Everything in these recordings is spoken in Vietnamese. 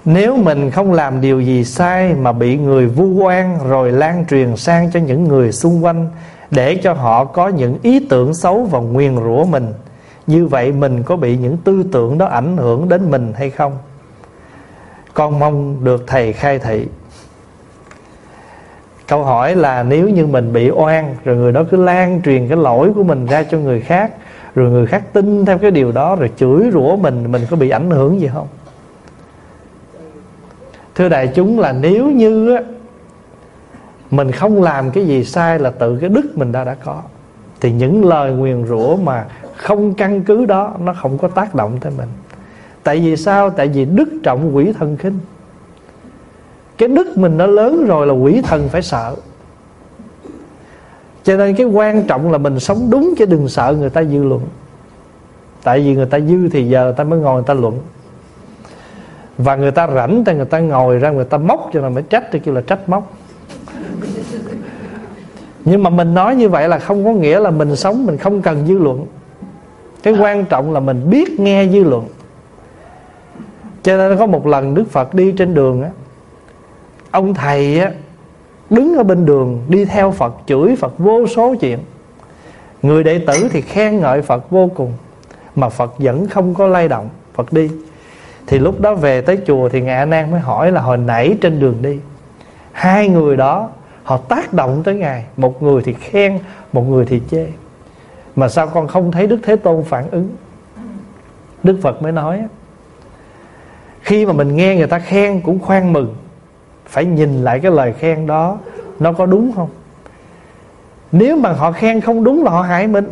Nếu mình không làm điều gì sai mà bị người vu oan rồi lan truyền sang cho những người xung quanh, để cho họ có những ý tưởng xấu và nguyền rủa mình, như vậy mình có bị những tư tưởng đó ảnh hưởng đến mình hay không? Con mong được thầy khai thị. Câu hỏi là nếu như mình bị oan, rồi người đó cứ lan truyền cái lỗi của mình ra cho người khác, rồi người khác tin theo cái điều đó, rồi chửi rủa mình có bị ảnh hưởng gì không? Thưa đại chúng, là nếu như mình không làm cái gì sai, là tự cái đức mình đã có, thì những lời nguyền rủa mà không căn cứ đó nó không có tác động tới mình. Tại vì sao? Tại vì đức trọng quỷ thần khinh. Cái đức mình nó lớn rồi là quỷ thần phải sợ. Cho nên cái quan trọng là mình sống đúng, chứ đừng sợ người ta dư luận. Tại vì người ta dư thì giờ người ta mới ngồi người ta luận. Và người ta rảnh thì người ta ngồi ra người ta móc, cho nên mới trách thì kêu là trách móc. Nhưng mà mình nói như vậy là không có nghĩa là mình sống mình không cần dư luận. Cái quan trọng là mình biết nghe dư luận. Cho nên có một lần Đức Phật đi trên đường á, ông thầy á đứng ở bên đường đi theo Phật, chửi Phật vô số chuyện. Người đệ tử thì khen ngợi Phật vô cùng, mà Phật vẫn không có lay động. Phật đi. Thì lúc đó về tới chùa thì Ngài A Nan mới hỏi là hồi nãy trên đường đi, hai người đó họ tác động tới Ngài, một người thì khen, một người thì chê, mà sao con không thấy Đức Thế Tôn phản ứng? Đức Phật mới nói, khi mà mình nghe người ta khen cũng khoan mừng, phải nhìn lại cái lời khen đó nó có đúng không. Nếu mà họ khen không đúng là họ hại mình.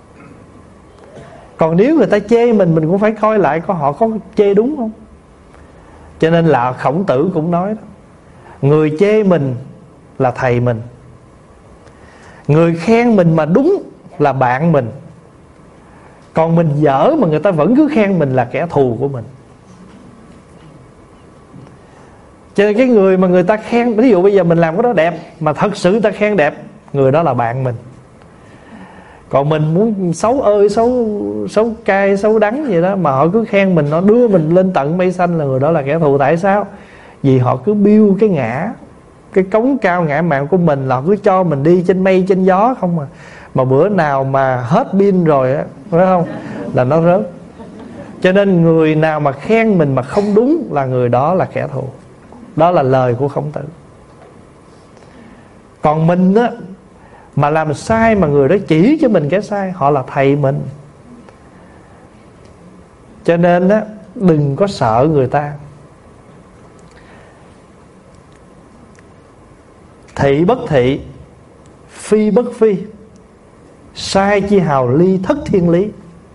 Còn nếu người ta chê mình cũng phải coi lại coi họ có chê đúng không. Cho nên là Khổng Tử cũng nói đó, người chê mình là thầy mình, người khen mình mà đúng là bạn mình, còn mình dở mà người ta vẫn cứ khen mình là kẻ thù của mình. Cho nên cái người mà người ta khen, ví dụ bây giờ mình làm cái đó đẹp mà thật sự người ta khen đẹp, người đó là bạn mình. Còn mình muốn xấu ơi xấu cay xấu đắng vậy đó, mà họ cứ khen mình, nó đưa mình lên tận mây xanh, là người đó là kẻ thù. Tại sao? Vì họ cứ biêu cái ngã, cái cống cao ngã mạn của mình, là họ cứ cho mình đi trên mây trên gió không à. Mà bữa nào mà hết pin rồi á, phải không, là nó rớt. Cho nên người nào mà khen mình mà không đúng là người đó là kẻ thù. Đó là lời của Khổng Tử. Còn mình á, mà làm sai mà người đó chỉ cho mình cái sai, họ là thầy mình. Cho nên á, đừng có sợ người ta. Thị bất thị, phi bất phi, sai chi hào ly thất thiên lý.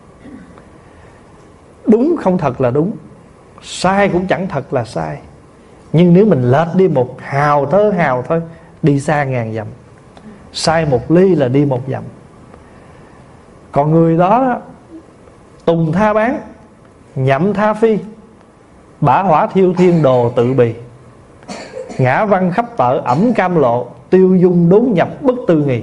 Đúng không thật là đúng, sai cũng chẳng thật là sai. Nhưng nếu mình lệch đi một hào thôi, đi xa ngàn dặm. Sai một ly là đi một dặm. Còn người đó tùng tha bán, nhậm tha phi, bả hỏa thiêu thiên đồ tự bì, ngã văn khắp tợ ẩm cam lộ, tiêu dung đốn nhập bất tư nghì.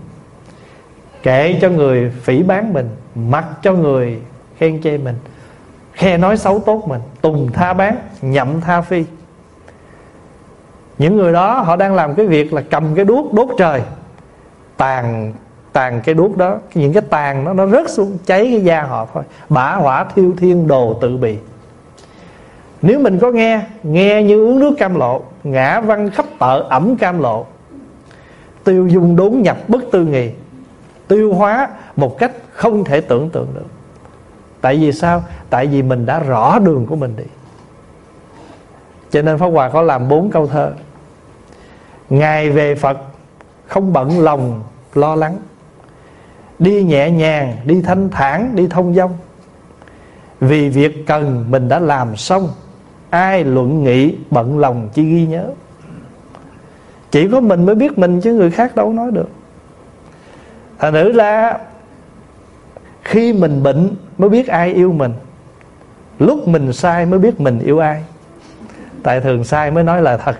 Kệ cho người phỉ báng mình, mặc cho người khen chê mình, khe nói xấu tốt mình, tùng tha bán, nhậm tha phi. Những người đó họ đang làm cái việc là cầm cái đuốc đốt trời, tàn cái đuốc đó, những cái tàn đó nó rớt xuống cháy cái da họ thôi. Bả hỏa thiêu thiên đồ tự bì. Nếu mình có nghe như uống nước cam lộ, ngã văn khắp tợ ẩm cam lộ, tiêu dung đốn nhập bất tư nghì, tiêu hóa một cách không thể tưởng tượng được. Tại vì sao? Tại vì mình đã rõ đường của mình đi. Cho nên Pháp Hòa có làm 4 câu thơ. Ngày về Phật không bận lòng lo lắng, đi nhẹ nhàng, đi thanh thản, đi thông dong. Vì việc cần mình đã làm xong, ai luận nghị bận lòng chỉ ghi nhớ. Chỉ có mình mới biết mình, chứ người khác đâu nói được. Thành thử ra khi mình bệnh mới biết ai yêu mình, lúc mình sai mới biết mình yêu ai. Tại thường sai mới nói lời thật.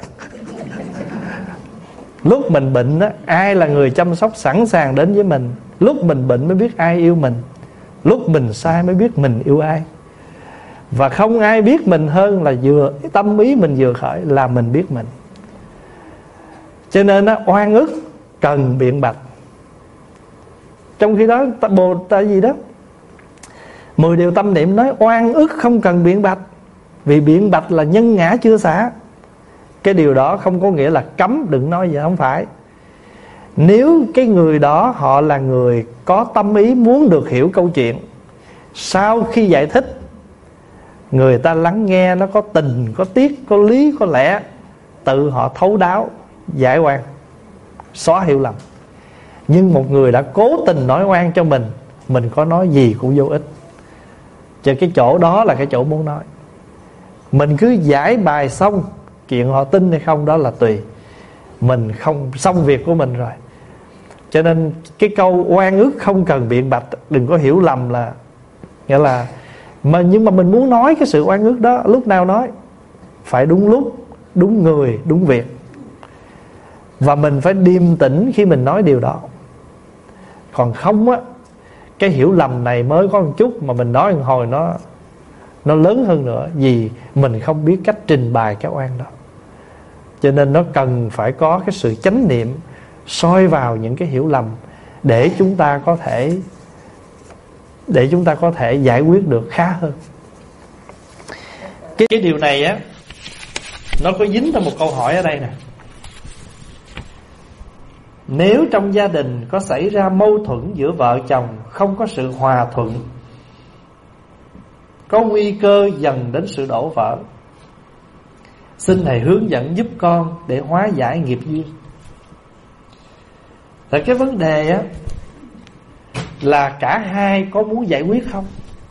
Lúc mình bệnh á, ai là người chăm sóc sẵn sàng đến với mình. Lúc mình bệnh mới biết ai yêu mình, lúc mình sai mới biết mình yêu ai. Và không ai biết mình hơn là vừa tâm ý mình vừa khởi là mình biết mình. Cho nên oan ức cần biện bạch. Trong khi đó Bồ Tát gì đó 10 điều tâm niệm nói oan ức không cần biện bạch, vì biện bạch là nhân ngã chưa xả. Cái điều đó không có nghĩa là cấm đừng nói gì, không phải. Nếu cái người đó họ là người có tâm ý muốn được hiểu câu chuyện, sau khi giải thích người ta lắng nghe nó có tình, có tiết, có lý, có lẽ, tự họ thấu đáo giải oan, xóa hiểu lầm. Nhưng một người đã cố tình nói oan cho mình có nói gì cũng vô ích. Chứ cái chỗ đó là cái chỗ muốn nói. Mình cứ giải bài xong, chuyện họ tin hay không đó là tùy. Mình không xong việc của mình rồi. Cho nên cái câu oan ức không cần biện bạch, đừng có hiểu lầm là nghĩa là nhưng mà mình muốn nói cái sự oan ức đó, lúc nào nói phải đúng lúc, đúng người, đúng việc. Và mình phải điềm tĩnh khi mình nói điều đó. Còn không á, cái hiểu lầm này mới có một chút mà mình nói một hồi nó lớn hơn nữa, vì mình không biết cách trình bày cái oan đó. Cho nên nó cần phải có cái sự chánh niệm soi vào những cái hiểu lầm để chúng ta có thể giải quyết được khá hơn. Cái điều này á, nó có dính ra một câu hỏi ở đây nè. Nếu trong gia đình có xảy ra mâu thuẫn giữa vợ chồng, không có sự hòa thuận, có nguy cơ dần đến sự đổ vỡ, xin thầy hướng dẫn giúp con để hóa giải nghiệp duyên. Tại cái vấn đề á là cả hai có muốn giải quyết không?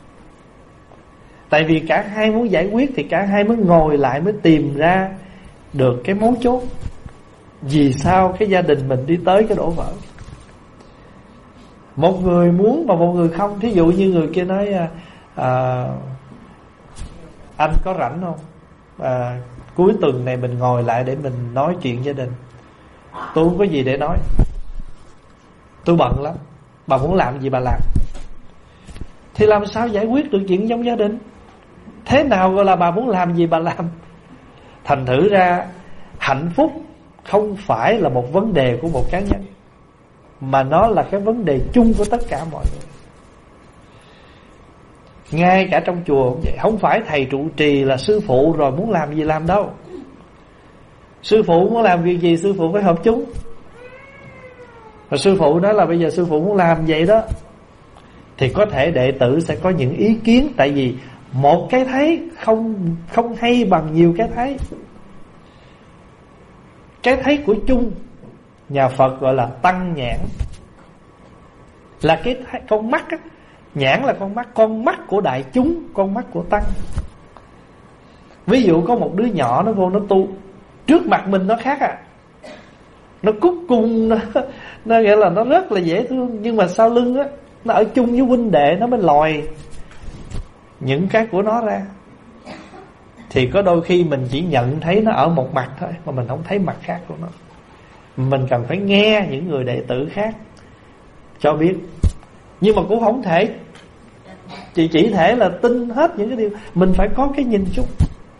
Tại vì cả hai muốn giải quyết thì cả hai mới ngồi lại, mới tìm ra được cái mấu chốt. Vì sao cái gia đình mình đi tới cái đổ vỡ? Một người muốn mà một người không. Thí dụ như người kia nói anh có rảnh không? Cuối tuần này mình ngồi lại để mình nói chuyện gia đình. Tôi không có gì để nói, tôi bận lắm, bà muốn làm gì bà làm. Thì làm sao giải quyết được chuyện trong gia đình? Thế nào gọi là bà muốn làm gì bà làm? Thành thử ra hạnh phúc không phải là một vấn đề của một cá nhân, mà nó là cái vấn đề chung của tất cả mọi người. Ngay cả trong chùa cũng vậy. Không phải thầy trụ trì là sư phụ rồi muốn làm gì làm đâu. Sư phụ muốn làm việc gì sư phụ phải hợp chúng. Và sư phụ nói là bây giờ sư phụ muốn làm vậy đó, thì có thể đệ tử sẽ có những ý kiến. Tại vì một cái thấy không hay bằng nhiều cái thấy. Cái thấy của chung, nhà Phật gọi là tăng nhãn, là cái con mắt á. Nhãn là con mắt của đại chúng, con mắt của tăng. Ví dụ có một đứa nhỏ nó vô nó tu, trước mặt mình nó khác à, nó cúc cung, nó nghĩa là nó rất là dễ thương. Nhưng mà sau lưng á, nó ở chung với huynh đệ, nó mới lòi những cái của nó ra. Thì có đôi khi mình chỉ nhận thấy nó ở một mặt thôi, mà mình không thấy mặt khác của nó. Mình cần phải nghe những người đệ tử khác cho biết. Nhưng mà cũng không thể chỉ thể là tin hết những cái điều. Mình phải có cái nhìn chung.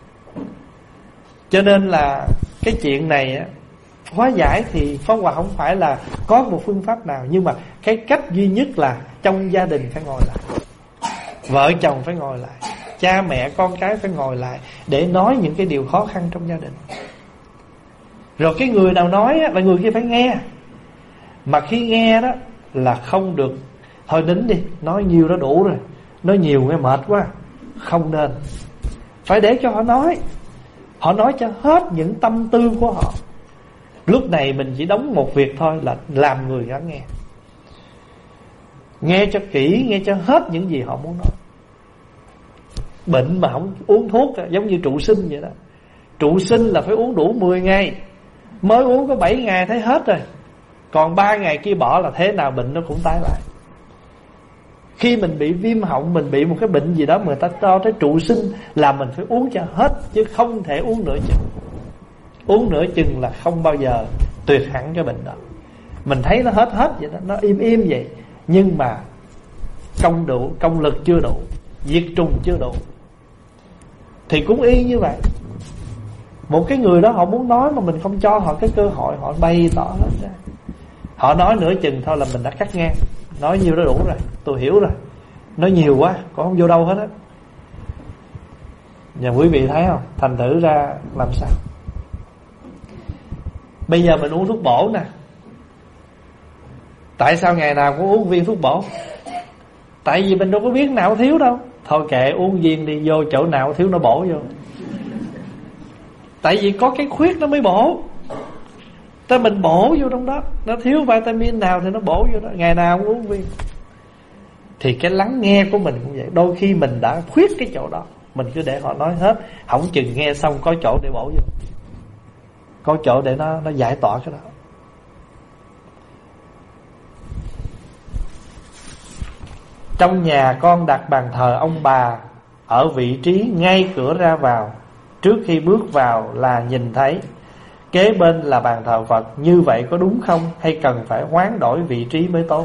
Cho nên là cái chuyện này á, hóa giải thì Pháp Hòa không phải là có một phương pháp nào. Nhưng mà cái cách duy nhất là trong gia đình phải ngồi lại, vợ chồng phải ngồi lại, cha mẹ con cái phải ngồi lại để nói những cái điều khó khăn trong gia đình. Rồi cái người nào nói á, là người kia phải nghe. Mà khi nghe đó là không được thôi nín đi, nói nhiều đó đủ rồi, nói nhiều nghe mệt quá. Không nên. Phải để cho họ nói. Họ nói cho hết những tâm tư của họ. Lúc này mình chỉ đóng một việc thôi, là làm người lắng nghe. Nghe cho kỹ, nghe cho hết những gì họ muốn nói. Bệnh mà không uống thuốc giống như trụ sinh vậy đó. Trụ sinh là phải uống đủ 10 ngày. Mới uống có 7 ngày thấy hết rồi, còn 3 ngày kia bỏ là thế nào bệnh nó cũng tái lại. Khi mình bị viêm họng, mình bị một cái bệnh gì đó, người ta cho tới trụ sinh là mình phải uống cho hết, chứ không thể uống nửa chừng. Uống nửa chừng là không bao giờ tuyệt hẳn cái bệnh đó. Mình thấy nó hết vậy đó, nó im vậy, nhưng mà công lực chưa đủ, diệt trùng chưa đủ. Thì cũng y như vậy. Một cái người đó họ muốn nói mà mình không cho họ cái cơ hội, họ bày tỏ hết ra. Họ nói nửa chừng thôi là mình đã cắt ngang. Nói nhiêu đó đủ rồi, tôi hiểu rồi. Nói nhiều quá, còn không vô đâu hết á. Và quý vị thấy không, thành thử ra làm sao? Bây giờ mình uống thuốc bổ nè. Tại sao ngày nào cũng uống viên thuốc bổ? Tại vì mình đâu có biết nào thiếu đâu. Thôi kệ, uống viên đi, vô chỗ nào thiếu nó bổ vô. Tại vì có cái khuyết nó mới bổ. Tại mình bổ vô trong đó. Nó thiếu vitamin nào thì nó bổ vô đó. Ngày nào cũng uống viên. Thì cái lắng nghe của mình cũng vậy. Đôi khi mình đã khuyết cái chỗ đó, mình cứ để họ nói hết. Hổng chừng nghe xong có chỗ để bổ vô, có chỗ để nó giải tỏa cái đó. Trong nhà con đặt bàn thờ ông bà ở vị trí ngay cửa ra vào. Trước khi bước vào là nhìn thấy. Kế bên là bàn thờ Phật. Như vậy có đúng không? Hay cần phải hoán đổi vị trí mới tốt?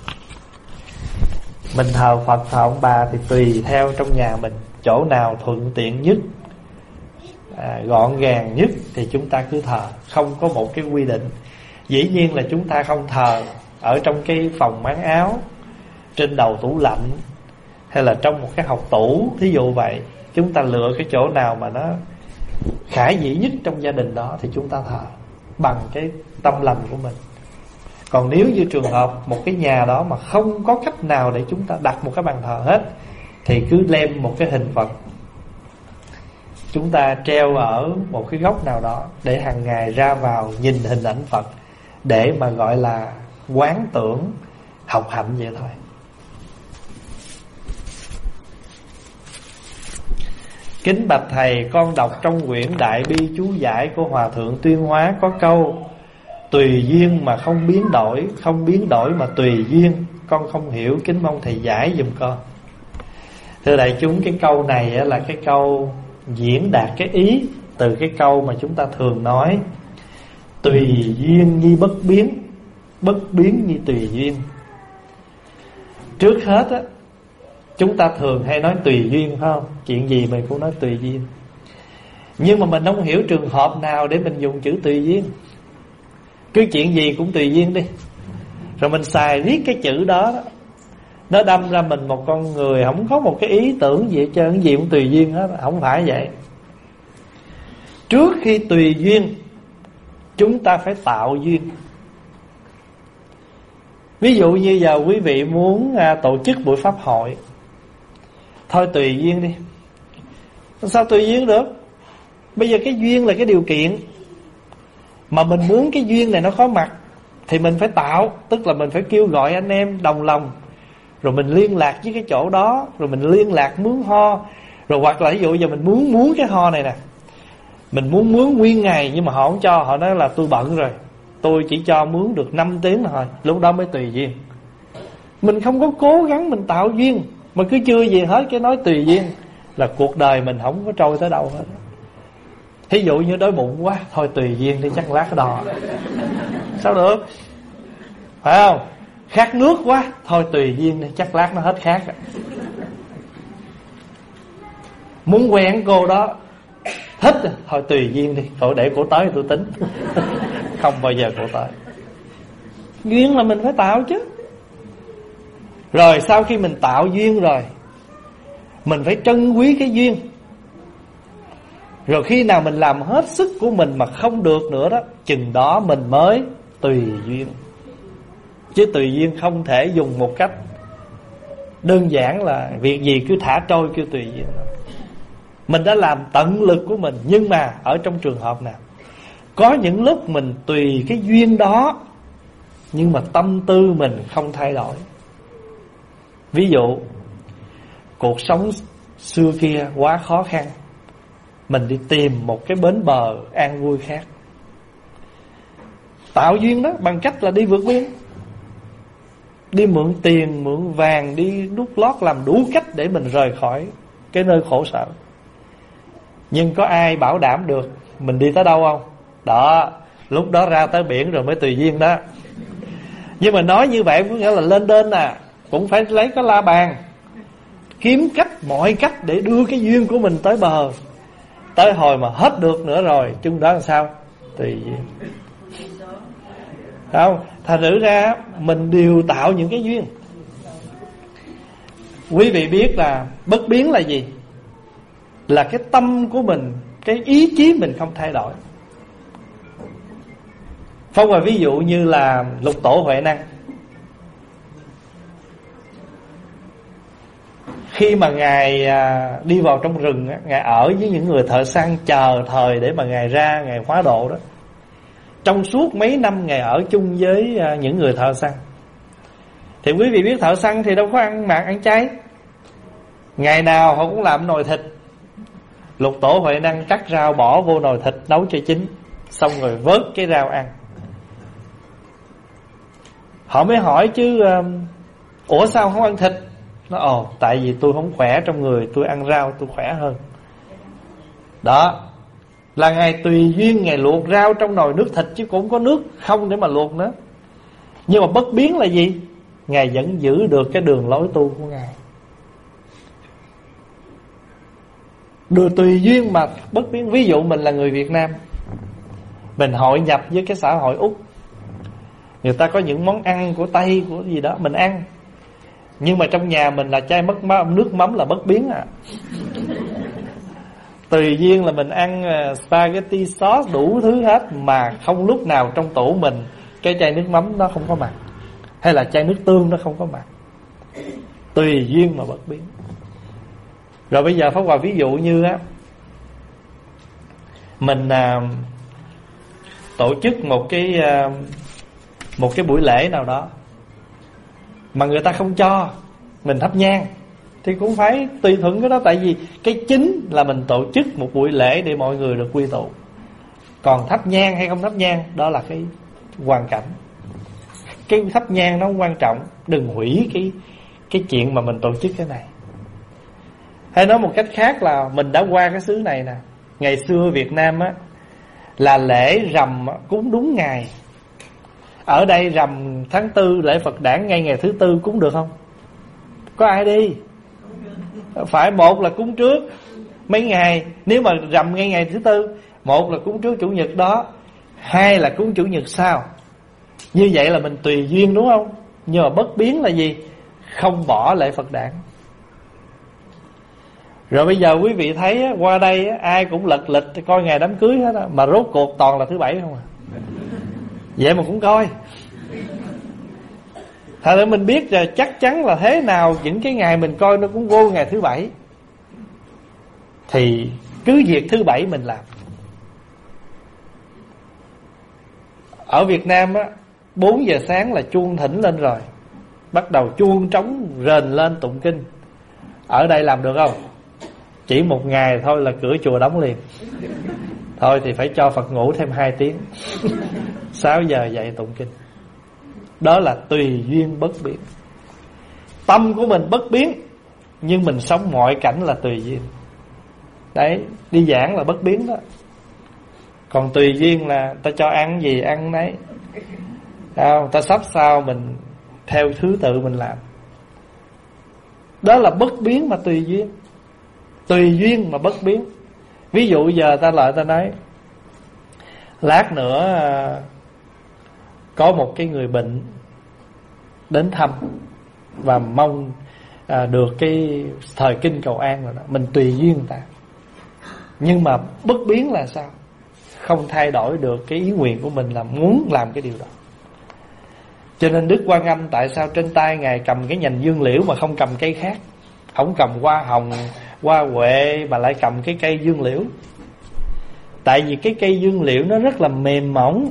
Mình thờ Phật, thờ ông bà thì tùy theo trong nhà mình. Chỗ nào thuận tiện nhất, gọn gàng nhất thì chúng ta cứ thờ. Không có một cái quy định. Dĩ nhiên là chúng ta không thờ ở trong cái phòng máng áo, trên đầu tủ lạnh, hay là trong một cái học tủ. Thí dụ vậy. Chúng ta lựa cái chỗ nào mà nó khả dĩ nhất trong gia đình đó thì chúng ta thờ bằng cái tâm lành của mình. Còn nếu như trường hợp một cái nhà đó mà không có cách nào để chúng ta đặt một cái bàn thờ hết, thì cứ đem một cái hình Phật chúng ta treo ở một cái góc nào đó, để hàng ngày ra vào nhìn hình ảnh Phật, để mà gọi là quán tưởng, học hạnh vậy thôi. Kính bạch thầy, con đọc trong quyển Đại Bi chú giải của Hòa thượng Tuyên Hóa có câu tùy duyên mà không biến đổi, không biến đổi mà tùy duyên. Con không hiểu, kính mong thầy giải giùm con. Thưa đại chúng, cái câu này là cái câu diễn đạt cái ý từ cái câu mà chúng ta thường nói tùy duyên như bất biến, bất biến như tùy duyên. Trước hết á, chúng ta thường hay nói tùy duyên, phải không? Chuyện gì mình cũng nói tùy duyên. Nhưng mà mình không hiểu trường hợp nào để mình dùng chữ tùy duyên. Cứ chuyện gì cũng tùy duyên đi, rồi mình xài riết cái chữ đó, nó đâm ra mình một con người không có một cái ý tưởng gì hết trơn, cái gì cũng tùy duyên hết. Không phải vậy. Trước khi tùy duyên, chúng ta phải tạo duyên. Ví dụ như giờ quý vị muốn tổ chức buổi pháp hội, thôi tùy duyên đi. Sao tùy duyên được? Bây giờ cái duyên là cái điều kiện. Mà mình muốn cái duyên này nó có mặt thì mình phải tạo. Tức là mình phải kêu gọi anh em đồng lòng, rồi mình liên lạc với cái chỗ đó, rồi mình liên lạc mướn ho. Rồi hoặc là ví dụ giờ mình muốn cái ho này nè, mình muốn mướn nguyên ngày, nhưng mà họ không cho. Họ nói là tôi bận rồi, tôi chỉ cho mướn được 5 tiếng thôi. Lúc đó mới tùy duyên. Mình không có cố gắng mình tạo duyên, mà cứ chưa gì hết cái nói tùy duyên, là cuộc đời mình không có trôi tới đâu hết. Thí dụ như đói bụng quá, thôi tùy duyên đi, chắc lát đò. Sao được? Phải không? Khát nước quá, thôi tùy duyên đi, chắc lát nó hết khát. Muốn quen cô đó, thích, thôi tùy duyên đi, thôi để cổ tới tôi tính. Không bao giờ cổ tới. Duyên là mình phải tạo chứ. Rồi sau khi mình tạo duyên rồi, mình phải trân quý cái duyên. Rồi khi nào mình làm hết sức của mình mà không được nữa đó, chừng đó mình mới tùy duyên. Chứ tùy duyên không thể dùng một cách đơn giản là việc gì cứ thả trôi kêu tùy duyên. Mình đã làm tận lực của mình, nhưng mà ở trong trường hợp nào có những lúc mình tùy cái duyên đó, nhưng mà tâm tư mình không thay đổi. Ví dụ cuộc sống xưa kia quá khó khăn, mình đi tìm một cái bến bờ an vui khác. Tạo duyên đó bằng cách là đi vượt biên, đi mượn tiền, mượn vàng, đi đút lót, làm đủ cách để mình rời khỏi cái nơi khổ sở. Nhưng có ai bảo đảm được mình đi tới đâu không? Đó, lúc đó ra tới biển rồi mới tùy duyên đó. Nhưng mà nói như vậy có nghĩa là lên đên cũng phải lấy cái la bàn, kiếm cách, mọi cách để đưa cái duyên của mình tới bờ. Tới hồi mà hết được nữa rồi, chung đó làm sao? Tùy duyên. Không, thành thử ra mình đều tạo những cái duyên. Quý vị biết là bất biến là gì? Là cái tâm của mình, cái ý chí mình không thay đổi. Phong và ví dụ như là Lục Tổ Huệ Năng. Khi mà Ngài đi vào trong rừng, Ngài ở với những người thợ săn chờ thời để mà Ngài ra, Ngài hóa độ đó. Trong suốt mấy năm Ngài ở chung với những người thợ săn. Thì quý vị biết thợ săn thì đâu có ăn mặn ăn chay. Ngày nào họ cũng làm nồi thịt. Lục Tổ Huệ Năng cắt rau bỏ vô nồi thịt nấu cho chín, xong rồi vớt cái rau ăn. Họ mới hỏi chứ ủa sao không ăn thịt? Nó tại vì tôi không khỏe trong người, tôi ăn rau tôi khỏe hơn. Đó là Ngài tùy duyên Ngài luộc rau trong nồi nước thịt, chứ cũng không có nước không để mà luộc nữa. Nhưng mà bất biến là gì? Ngài vẫn giữ được cái đường lối tu của Ngài. Được tùy duyên mà bất biến. Ví dụ mình là người Việt Nam, mình hội nhập với cái xã hội Úc. Người ta có những món ăn của Tây, của gì đó mình ăn. Nhưng mà trong nhà mình là chai nước mắm là bất biến à. Tùy duyên là mình ăn spaghetti sauce đủ thứ hết, mà không lúc nào trong tủ mình cái chai nước mắm nó không có mặt, hay là chai nước tương nó không có mặt. Tùy duyên mà bất biến. Rồi bây giờ Pháp Hòa ví dụ như á, mình tổ chức một cái buổi lễ nào đó mà người ta không cho mình thắp nhang, thì cũng phải tùy thuận cái đó. Tại vì cái chính là mình tổ chức một buổi lễ để mọi người được quy tụ. Còn thắp nhang hay không thắp nhang, đó là cái hoàn cảnh. Cái thắp nhang nó quan trọng. Đừng hủy cái chuyện mà mình tổ chức cái này. Hay nói một cách khác là mình đã qua cái xứ này nè. Ngày xưa Việt Nam á, là lễ rằm cúng đúng ngày. Ở đây rằm tháng 4 lễ Phật đản ngay ngày thứ tư cúng được không? Có ai đi? Phải, một là cúng trước mấy ngày. Nếu mà rằm ngay ngày thứ tư, một là cúng trước Chủ nhật đó, hai là cúng Chủ nhật sau. Như vậy là mình tùy duyên, đúng không? Nhưng mà bất biến là gì? Không bỏ lễ Phật đản. Rồi bây giờ quý vị thấy qua đây ai cũng lật lịch coi ngày đám cưới hết á, mà rốt cuộc toàn là thứ bảy không à. Vậy mà cũng coi. Thật ra mình biết rồi, chắc chắn là thế nào những cái ngày mình coi nó cũng vô ngày thứ bảy. Thì cứ việc thứ bảy mình làm. Ở Việt Nam á, 4 giờ sáng là chuông thỉnh lên rồi, bắt đầu chuông trống rền lên tụng kinh. Ở đây làm được không? Chỉ một ngày thôi là cửa chùa đóng liền. Thôi thì phải cho Phật ngủ thêm 2 tiếng. 6 giờ dậy tụng kinh. Đó là tùy duyên bất biến. Tâm của mình bất biến, nhưng mình sống mọi cảnh là tùy duyên. Đấy, đi giảng là bất biến đó. Còn tùy duyên là ta cho ăn gì ăn nấy. Ta sắp sao mình theo thứ tự mình làm. Đó là bất biến mà tùy duyên. Tùy duyên mà bất biến. Ví dụ giờ ta lại ta nói, lát nữa có một cái người bệnh đến thăm và mong được cái thời kinh cầu an rồi đó. Mình tùy duyên người ta. Nhưng mà bất biến là sao? Không thay đổi được cái ý nguyện của mình là muốn làm cái điều đó. Cho nên Đức Quan Âm tại sao trên tay Ngài cầm cái nhành dương liễu mà không cầm cây khác? Không cầm hoa hồng, hoa huệ mà lại cầm cái cây dương liễu. Tại vì cái cây dương liễu nó rất là mềm mỏng.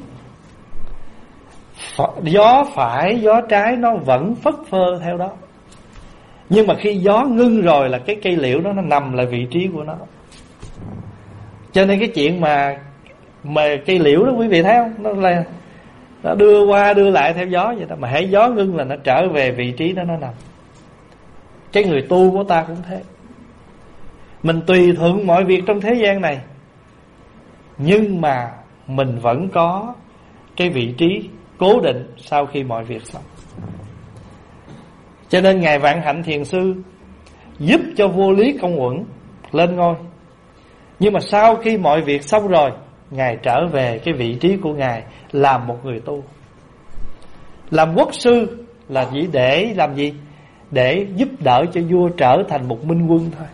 Gió phải, gió trái nó vẫn phất phơ theo đó. Nhưng mà khi gió ngưng rồi là cái cây liễu đó nó nằm lại vị trí của nó. Cho nên cái chuyện mà cây liễu đó quý vị thấy không? Nó đưa qua đưa lại theo gió vậy đó. Mà hễ gió ngưng là nó trở về vị trí đó nó nằm. Cái người tu của ta cũng thế. Mình tùy thuận mọi việc trong thế gian này, nhưng mà mình vẫn có cái vị trí cố định sau khi mọi việc xong. Cho nên Ngài Vạn Hạnh Thiền Sư giúp cho vua Lý Công Uẩn lên ngôi. Nhưng mà sau khi mọi việc xong rồi, Ngài trở về cái vị trí của Ngài làm một người tu. Làm quốc sư là chỉ để làm gì? Để giúp đỡ cho vua trở thành một minh quân thôi.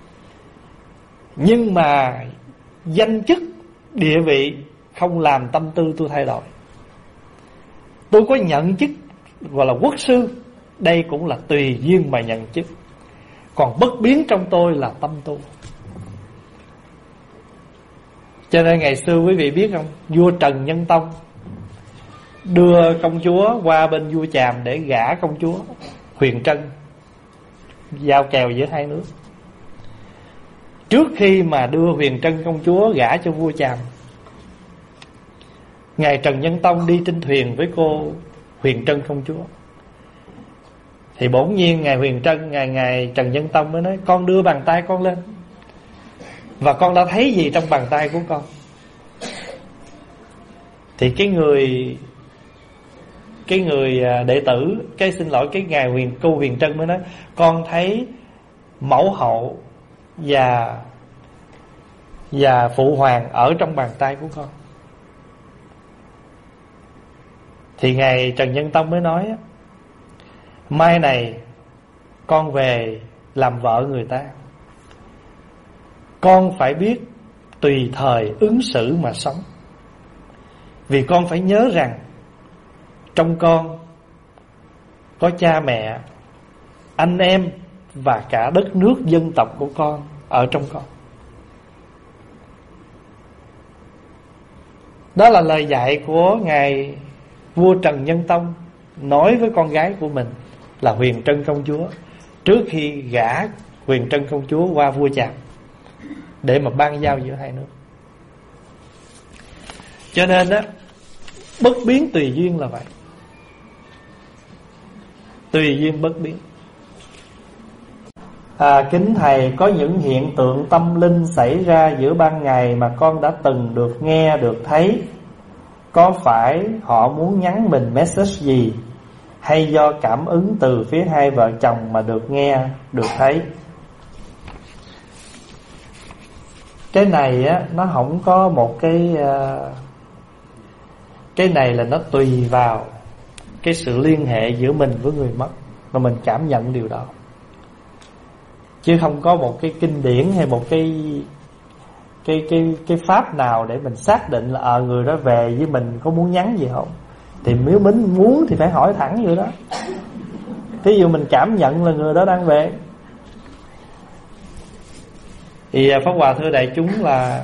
Nhưng mà danh chức, địa vị không làm tâm tư tôi thay đổi. Tôi có nhận chức gọi là quốc sư, đây cũng là tùy duyên mà nhận chức. Còn bất biến trong tôi là tâm tu. Cho nên ngày xưa quý vị biết không, vua Trần Nhân Tông đưa công chúa qua bên vua Chàm để gả công chúa Huyền Trân, giao kèo giữa hai nước. Trước khi mà đưa Huyền Trân công chúa gả cho vua Chàm, ngài Trần Nhân Tông đi trên thuyền với cô Huyền Trân công chúa. Thì bỗng nhiên ngài Trần Nhân Tông mới nói: con đưa bàn tay con lên, và con đã thấy gì trong bàn tay của con? Thì cái người đệ tử, cô Huyền Trân mới nói: con thấy mẫu hậu và phụ hoàng ở trong bàn tay của con. Thì ngài Trần Nhân Tông mới nói: mai này con về làm vợ người ta, con phải biết tùy thời ứng xử mà sống. Vì con phải nhớ rằng trong con có cha mẹ, anh em và cả đất nước dân tộc của con ở trong con. Đó là lời dạy của ngài vua Trần Nhân Tông nói với con gái của mình là Huyền Trân công chúa, trước khi gả Huyền Trân công chúa qua vua Chàm để mà ban giao giữa hai nước. Cho nên đó, bất biến tùy duyên là vậy. Tùy duyên bất biến. Kính thầy, có những hiện tượng tâm linh xảy ra giữa ban ngày mà con đã từng được nghe, được thấy. Có phải họ muốn nhắn mình message gì, hay do cảm ứng từ phía hai vợ chồng mà được nghe, được thấy? Cái này á, nó không có một cái này là nó tùy vào cái sự liên hệ giữa mình với người mất mà mình cảm nhận điều đó, chứ không có một cái kinh điển hay một cái pháp nào để mình xác định là người đó về với mình có muốn nhắn gì không. Thì nếu mình muốn thì phải hỏi thẳng vậy đó. Thí dụ mình cảm nhận là người đó đang về. Thì Pháp Hòa thưa đại chúng là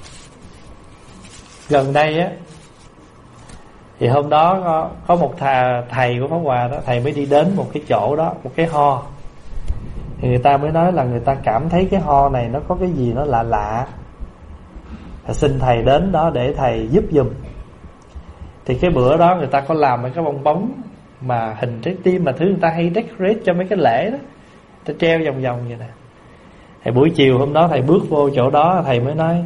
gần đây á, thì hôm đó có một thầy của Pháp Hòa đó, thầy mới đi đến một cái chỗ đó, một cái ho. Thì người ta mới nói là người ta cảm thấy cái ho này nó có cái gì nó lạ lạ, xin thầy đến đó để thầy giúp giùm. Thì cái bữa đó người ta có làm mấy cái bong bóng mà hình trái tim mà thứ người ta hay decorate cho mấy cái lễ đó, ta treo vòng vòng vậy nè. Thì buổi chiều hôm đó thầy bước vô chỗ đó, thầy mới nói: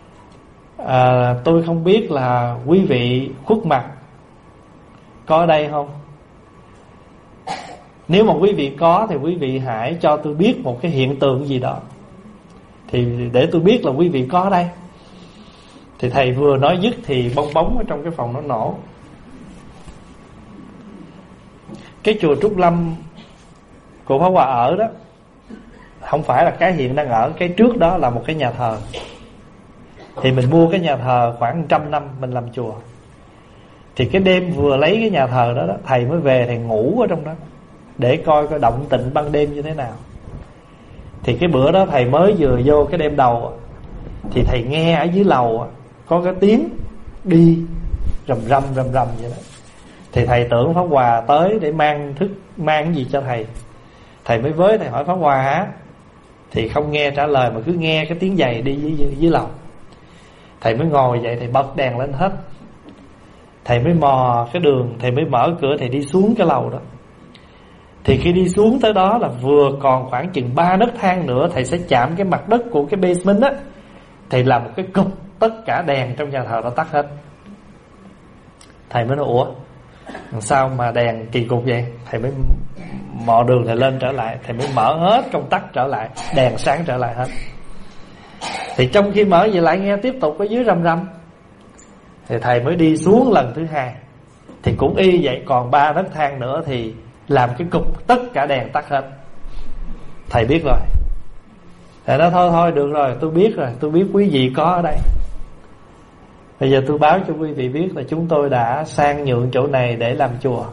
tôi không biết là quý vị khuất mặt có ở đây không. Nếu mà quý vị có thì quý vị hãy cho tôi biết một cái hiện tượng gì đó, thì để tôi biết là quý vị có ở đây. Thì thầy vừa nói dứt thì bong bóng ở trong cái phòng nó nổ. Cái chùa Trúc Lâm của Pháp Hòa ở đó không phải là cái hiện đang ở, cái trước đó là một cái nhà thờ. Thì mình mua cái nhà thờ khoảng 100 năm mình làm chùa. Thì cái đêm vừa lấy cái nhà thờ đó, thầy mới về, thầy ngủ ở trong đó để coi động tĩnh ban đêm như thế nào. Thì cái bữa đó thầy mới vừa vô cái đêm đầu, thì thầy nghe ở dưới lầu có cái tiếng đi rầm rầm vậy đó. Thì thầy tưởng Pháp Hòa tới để mang cái gì cho thầy. Thầy mới với thầy hỏi: Pháp Hòa hả? Thì không nghe trả lời mà cứ nghe cái tiếng giày đi dưới lầu. Thầy mới ngồi dậy, thầy bật đèn lên hết. Thầy mới mò cái đường, thầy mới mở cửa, thầy đi xuống cái lầu đó. Thì khi đi xuống tới đó là vừa còn khoảng chừng 3 nấc thang nữa thầy sẽ chạm cái mặt đất của cái basement á. Thầy làm một cái cụp, tất cả đèn trong nhà thờ nó tắt hết. Thầy mới nói: ủa sao mà đèn kỳ cục vậy? Thầy mới mò đường thầy lên trở lại, thầy mới mở hết công tắc trở lại, đèn sáng trở lại hết. Thì trong khi mở vậy lại nghe tiếp tục ở dưới rầm rầm. Thì thầy mới đi xuống lần thứ hai. Thì cũng y vậy, còn 3 nấc thang nữa thì làm cái cục tất cả đèn tắt hết. Thầy biết rồi. Thầy nói thôi được rồi, tôi biết rồi, tôi biết quý vị có ở đây. Bây giờ tôi báo cho quý vị biết là chúng tôi đã sang nhượng chỗ này để làm chùa.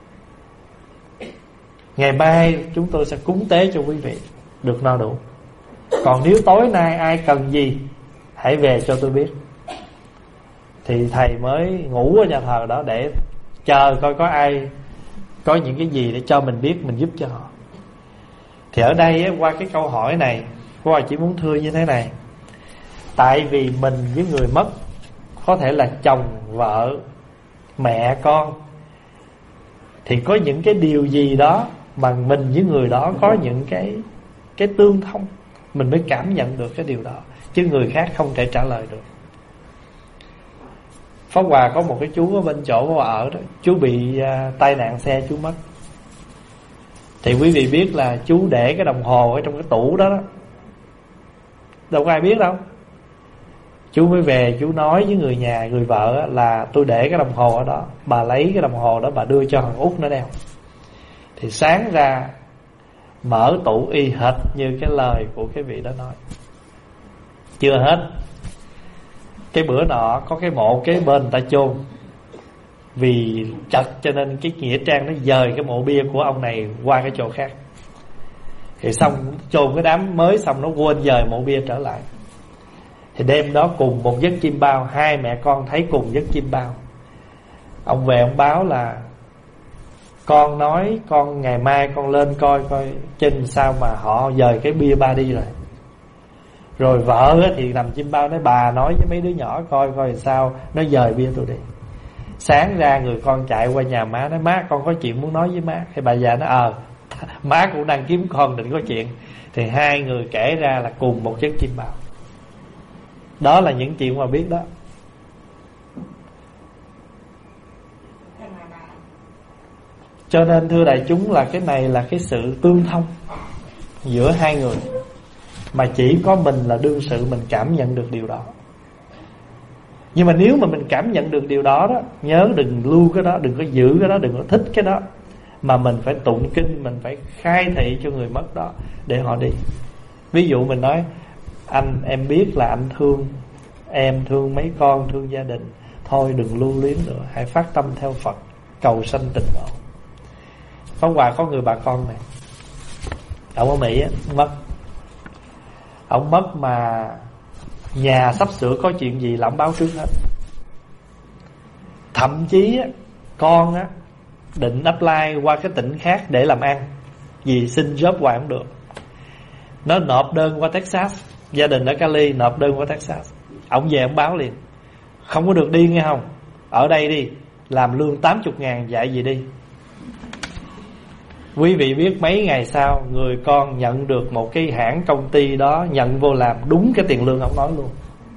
Ngày mai chúng tôi sẽ cúng tế cho quý vị được no đủ. Còn nếu tối nay ai cần gì, hãy về cho tôi biết. Thì thầy mới ngủ ở nhà thờ đó để chờ coi có ai có những cái gì để cho mình biết, mình giúp cho họ. Thì ở đây qua cái câu hỏi này, cô chỉ muốn thưa như thế này. Tại vì mình với người mất, có thể là chồng, vợ, mẹ, con, thì có những cái điều gì đó mà mình với người đó có những cái tương thông, mình mới cảm nhận được cái điều đó, chứ người khác không thể trả lời được. Pháp Hòa có một cái chú ở bên chỗ Pháp Hòa ở đó, chú bị tai nạn xe, chú mất. Thì quý vị biết là chú để cái đồng hồ ở trong cái tủ đó, đâu có ai biết đâu. Chú mới về, chú nói với người nhà, người vợ là tôi để cái đồng hồ ở đó, bà lấy cái đồng hồ đó bà đưa cho thằng út nó đeo. Thì sáng ra mở tủ y hệt như cái lời của cái vị đó nói. Chưa hết, cái bữa nọ có cái mộ kế bên người ta chôn, vì chật cho nên cái nghĩa trang nó dời cái mộ bia của ông này qua cái chỗ khác. Thì xong chôn cái đám mới xong nó quên dời mộ bia trở lại. Thì đêm đó cùng một giấc chim bao, hai mẹ con thấy cùng giấc chim bao. Ông về ông báo là con nói con ngày mai con lên coi trên sao mà họ dời cái bia ba đi rồi. Rồi vợ thì nằm chim bao nói bà nói với mấy đứa nhỏ coi sao nó dời bia tôi đi. Sáng ra người con chạy qua nhà má nói má con có chuyện muốn nói với má. Thì bà già nói má cũng đang kiếm con định có chuyện. Thì hai người kể ra là cùng một giấc chim bao. Đó là những chuyện mà biết đó. Cho nên thưa đại chúng là cái này là cái sự tương thông giữa hai người, mà chỉ có mình là đương sự mình cảm nhận được điều đó. Nhưng mà nếu mà mình cảm nhận được điều đó đó, nhớ đừng lưu cái đó, đừng có giữ cái đó, đừng có thích cái đó, mà mình phải tụng kinh, mình phải khai thị cho người mất đó để họ đi. Ví dụ mình nói em biết là anh thương em, thương mấy con, thương gia đình, thôi đừng lưu luyến nữa, hãy phát tâm theo Phật, cầu sanh tịnh độ. Pháp Hòa có người bà con này, ông ở Mỹ á, mất. Ông mất mà nhà sắp sửa có chuyện gì là ông báo trước hết. Thậm chí á, con á định apply qua cái tỉnh khác để làm ăn, vì xin job hoài không được. Nó nộp đơn qua Texas, gia đình ở Cali nộp đơn qua Texas. Ông về ông báo liền, không có được đi nghe không, ở đây đi, làm lương 80.000 dạy gì đi. Quý vị biết mấy ngày sau người con nhận được một cái hãng công ty đó, nhận vô làm đúng cái tiền lương ông nói luôn,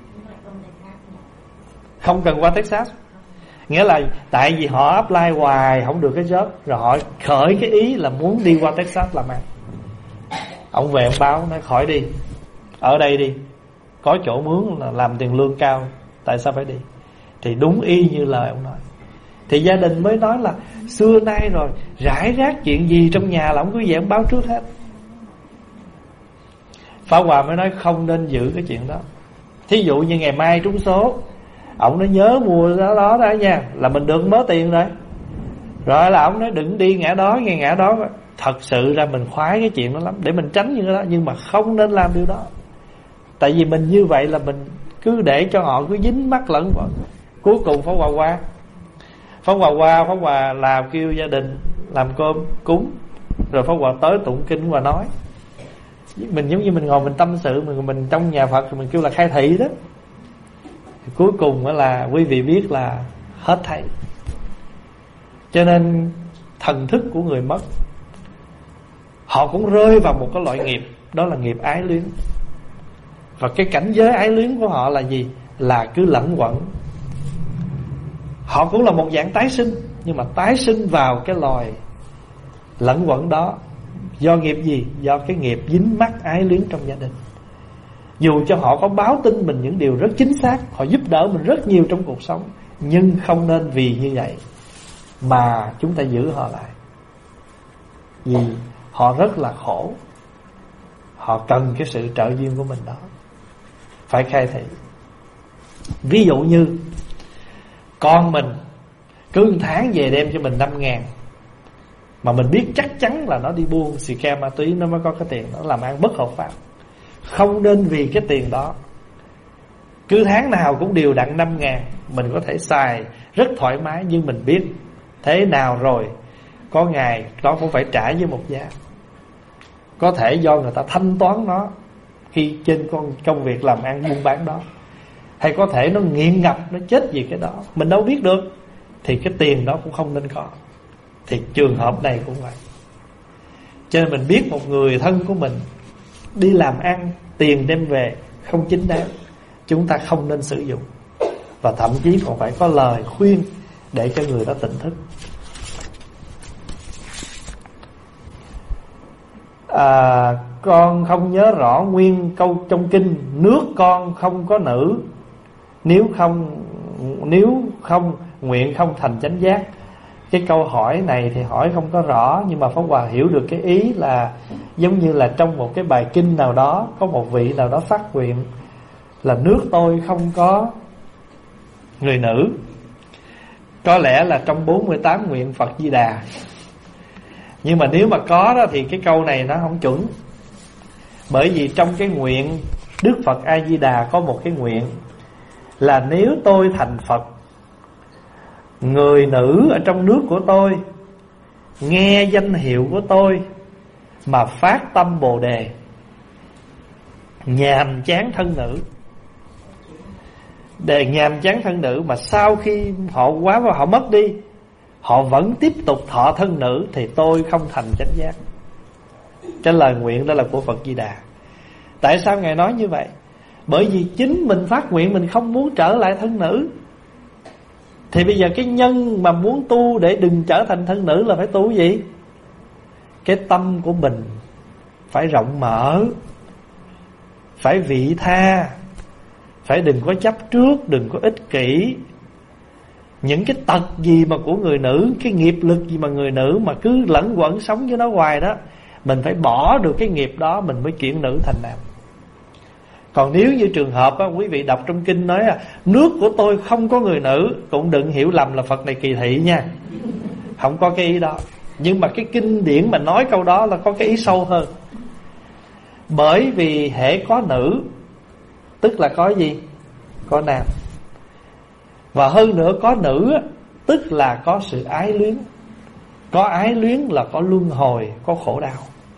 không cần qua Texas. Nghĩa là tại vì họ apply hoài không được cái job, rồi họ khởi cái ý là muốn đi qua Texas làm ăn. Ông về ông báo nói khỏi đi, ở đây đi, có chỗ mướn là làm tiền lương cao, tại sao phải đi. Thì đúng y như lời ông nói. Thì gia đình mới nói là xưa nay rồi, rải rác chuyện gì trong nhà là ông cứ về ông báo trước hết. Pháp Hòa mới nói không nên giữ cái chuyện đó. Thí dụ như ngày mai trúng số, ông nói nhớ mua đó đó nha, là mình được mớ tiền rồi. Rồi là ông nói đừng đi ngã đó nghe ngã đó. Thật sự ra mình khoái cái chuyện đó lắm, để mình tránh những cái đó, nhưng mà không nên làm điều đó. Tại vì mình như vậy là mình cứ để cho họ cứ dính mắc lẫn vào. Cuối cùng Pháp Hòa làm kêu gia đình làm cơm cúng, rồi Pháp Hòa tới tụng kinh và nói. Mình giống như mình ngồi mình tâm sự, mình trong nhà Phật mình kêu là khai thị đó. Thì cuối cùng là quý vị biết là hết thảy. Cho nên thần thức của người mất, họ cũng rơi vào một cái loại nghiệp, đó là nghiệp ái luyến. Và cái cảnh giới ái luyến của họ là gì? Là cứ lẫn quẩn. Họ cũng là một dạng tái sinh, nhưng mà tái sinh vào cái loài lẫn quẩn đó. Do nghiệp gì? Do cái nghiệp dính mắc ái luyến trong gia đình. Dù cho họ có báo tin mình những điều rất chính xác, họ giúp đỡ mình rất nhiều trong cuộc sống, nhưng không nên vì như vậy mà chúng ta giữ họ lại. Vì họ rất là khổ, họ cần cái sự trợ duyên của mình đó, phải khai thị. Ví dụ như con mình cứ 1 tháng về đem cho mình 5.000, mà mình biết chắc chắn là nó đi buôn xì ke ma túy, nó mới có cái tiền, nó làm ăn bất hợp pháp. Không nên vì cái tiền đó cứ tháng nào cũng đều đặn 5.000, mình có thể xài rất thoải mái, nhưng mình biết thế nào rồi có ngày nó cũng phải trả với một giá. Có thể do người ta thanh toán nó khi trên công việc làm ăn buôn bán đó, hay có thể nó nghiện ngập, nó chết vì cái đó, mình đâu biết được. Thì cái tiền đó cũng không nên có. Thì trường hợp này cũng vậy. Cho nên mình biết một người thân của mình đi làm ăn, tiền đem về không chính đáng, chúng ta không nên sử dụng. Và thậm chí còn phải có lời khuyên để cho người đó tỉnh thức. Con không nhớ rõ nguyên câu trong kinh nước con không có nữ, nếu không nguyện không thành chánh giác. Cái câu hỏi này thì hỏi không có rõ, nhưng mà Pháp Hòa hiểu được cái ý là giống như là trong một cái bài kinh nào đó, có một vị nào đó phát nguyện là nước tôi không có người nữ. Có lẽ là trong 48 nguyện Phật Di Đà. Nhưng mà nếu mà có đó thì cái câu này nó không chuẩn. Bởi vì trong cái nguyện Đức Phật A Di Đà có một cái nguyện là nếu tôi thành Phật, người nữ ở trong nước của tôi nghe danh hiệu của tôi mà phát tâm Bồ Đề, nhàm chán thân nữ, để nhàm chán thân nữ, mà sau khi họ quá và họ mất đi, họ vẫn tiếp tục thọ thân nữ, thì tôi không thành chánh giác. Cái lời nguyện đó là của Phật Di Đà. Tại sao Ngài nói như vậy? Bởi vì chính mình phát nguyện mình không muốn trở lại thân nữ. Thì bây giờ cái nhân mà muốn tu để đừng trở thành thân nữ là phải tu gì? Cái tâm của mình phải rộng mở, phải vị tha, phải đừng có chấp trước, đừng có ích kỷ. Những cái tật gì mà của người nữ, cái nghiệp lực gì mà người nữ mà cứ lẫn quẩn sống với nó hoài đó, mình phải bỏ được cái nghiệp đó, mình mới chuyển nữ thành nam. Còn nếu như trường hợp á, quý vị đọc trong kinh nói là nước của tôi không có người nữ, cũng đừng hiểu lầm là Phật này kỳ thị nha, không có cái ý đó. Nhưng mà cái kinh điển mà nói câu đó là có cái ý sâu hơn. Bởi vì hễ có nữ tức là có gì? Có nam. Và hơn nữa có nữ tức là có sự ái luyến. Có ái luyến là có luân hồi, có khổ đau.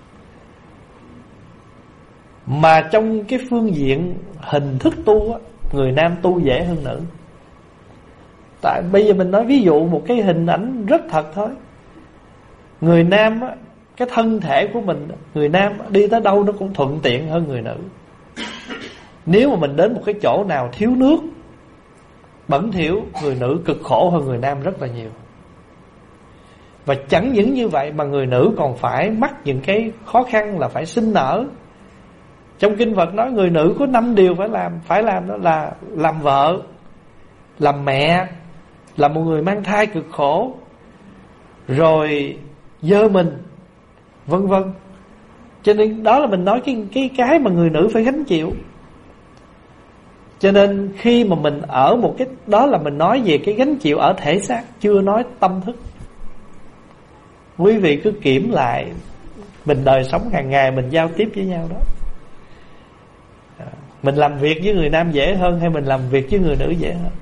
Mà trong cái phương diện hình thức tu á, người nam tu dễ hơn nữ. Tại bây giờ mình nói ví dụ một cái hình ảnh rất thật thôi. Người nam á, cái thân thể của mình, người nam đi tới đâu nó cũng thuận tiện hơn người nữ. Nếu mà mình đến một cái chỗ nào thiếu nước, bẩn thỉu, người nữ cực khổ hơn người nam rất là nhiều. Và chẳng những như vậy mà người nữ còn phải mắc những cái khó khăn là phải sinh nở. Trong kinh Phật nói người nữ có 5 điều phải làm đó là làm vợ, làm mẹ, là một người mang thai cực khổ, rồi dơ mình, vân vân. Cho nên đó là mình nói cái mà người nữ phải gánh chịu. Cho nên khi mà mình ở một cái đó là mình nói về cái gánh chịu ở thể xác, chưa nói tâm thức. Quý vị cứ kiểm lại mình đời sống hàng ngày mình giao tiếp với nhau đó. Mình làm việc với người nam dễ hơn hay mình làm việc với người nữ dễ hơn?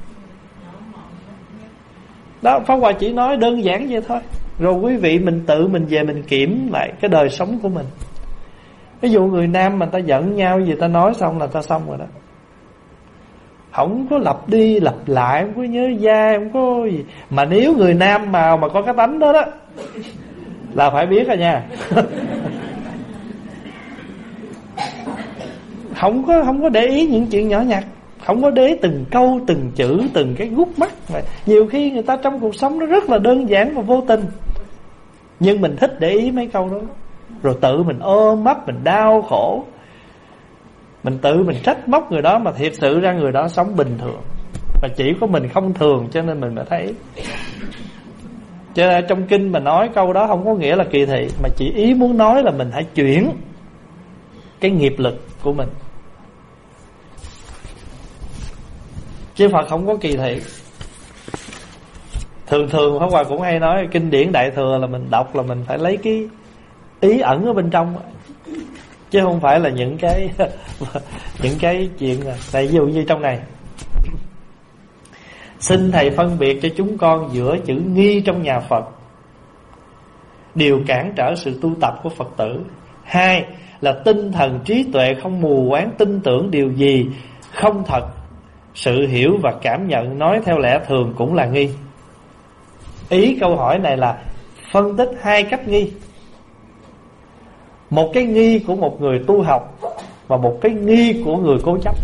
Đó, Pháp Hòa chỉ nói đơn giản vậy thôi. Rồi quý vị mình tự mình về mình kiểm lại cái đời sống của mình. Ví dụ người nam mà ta giận nhau gì ta nói xong là ta xong rồi đó. Không có lặp đi lặp lại, không có nhớ dai, không có gì. Mà nếu người nam mà có cái tánh đó đó là phải biết rồi nha. Không có để ý những chuyện nhỏ nhặt, không có để ý từng câu, từng chữ, từng cái gút mắt. Nhiều khi người ta trong cuộc sống nó rất là đơn giản và vô tình, nhưng mình thích để ý mấy câu đó, rồi tự mình ôm ấp, mình đau khổ. Mình tự mình trách móc người đó, mà thiệt sự ra người đó sống bình thường, và chỉ có mình không thường cho nên mình mới thấy. Cho nên trong kinh mà nói câu đó không có nghĩa là kỳ thị, mà chỉ ý muốn nói là mình hãy chuyển cái nghiệp lực của mình, chứ Phật không có kỳ thị. Thường Pháp Hòa cũng hay nói kinh điển Đại Thừa là mình đọc là mình phải lấy cái ý ẩn ở bên trong, chứ không phải là những cái chuyện này. Ví dụ như trong này: xin thầy phân biệt cho chúng con giữa chữ nghi trong nhà Phật, điều cản trở sự tu tập của Phật tử. Hai là tinh thần trí tuệ không mù quáng tin tưởng điều gì không thật, sự hiểu và cảm nhận nói theo lẽ thường cũng là nghi. Ý câu hỏi này là phân tích hai cách nghi. Một cái nghi của một người tu học và một cái nghi của người cố chấp.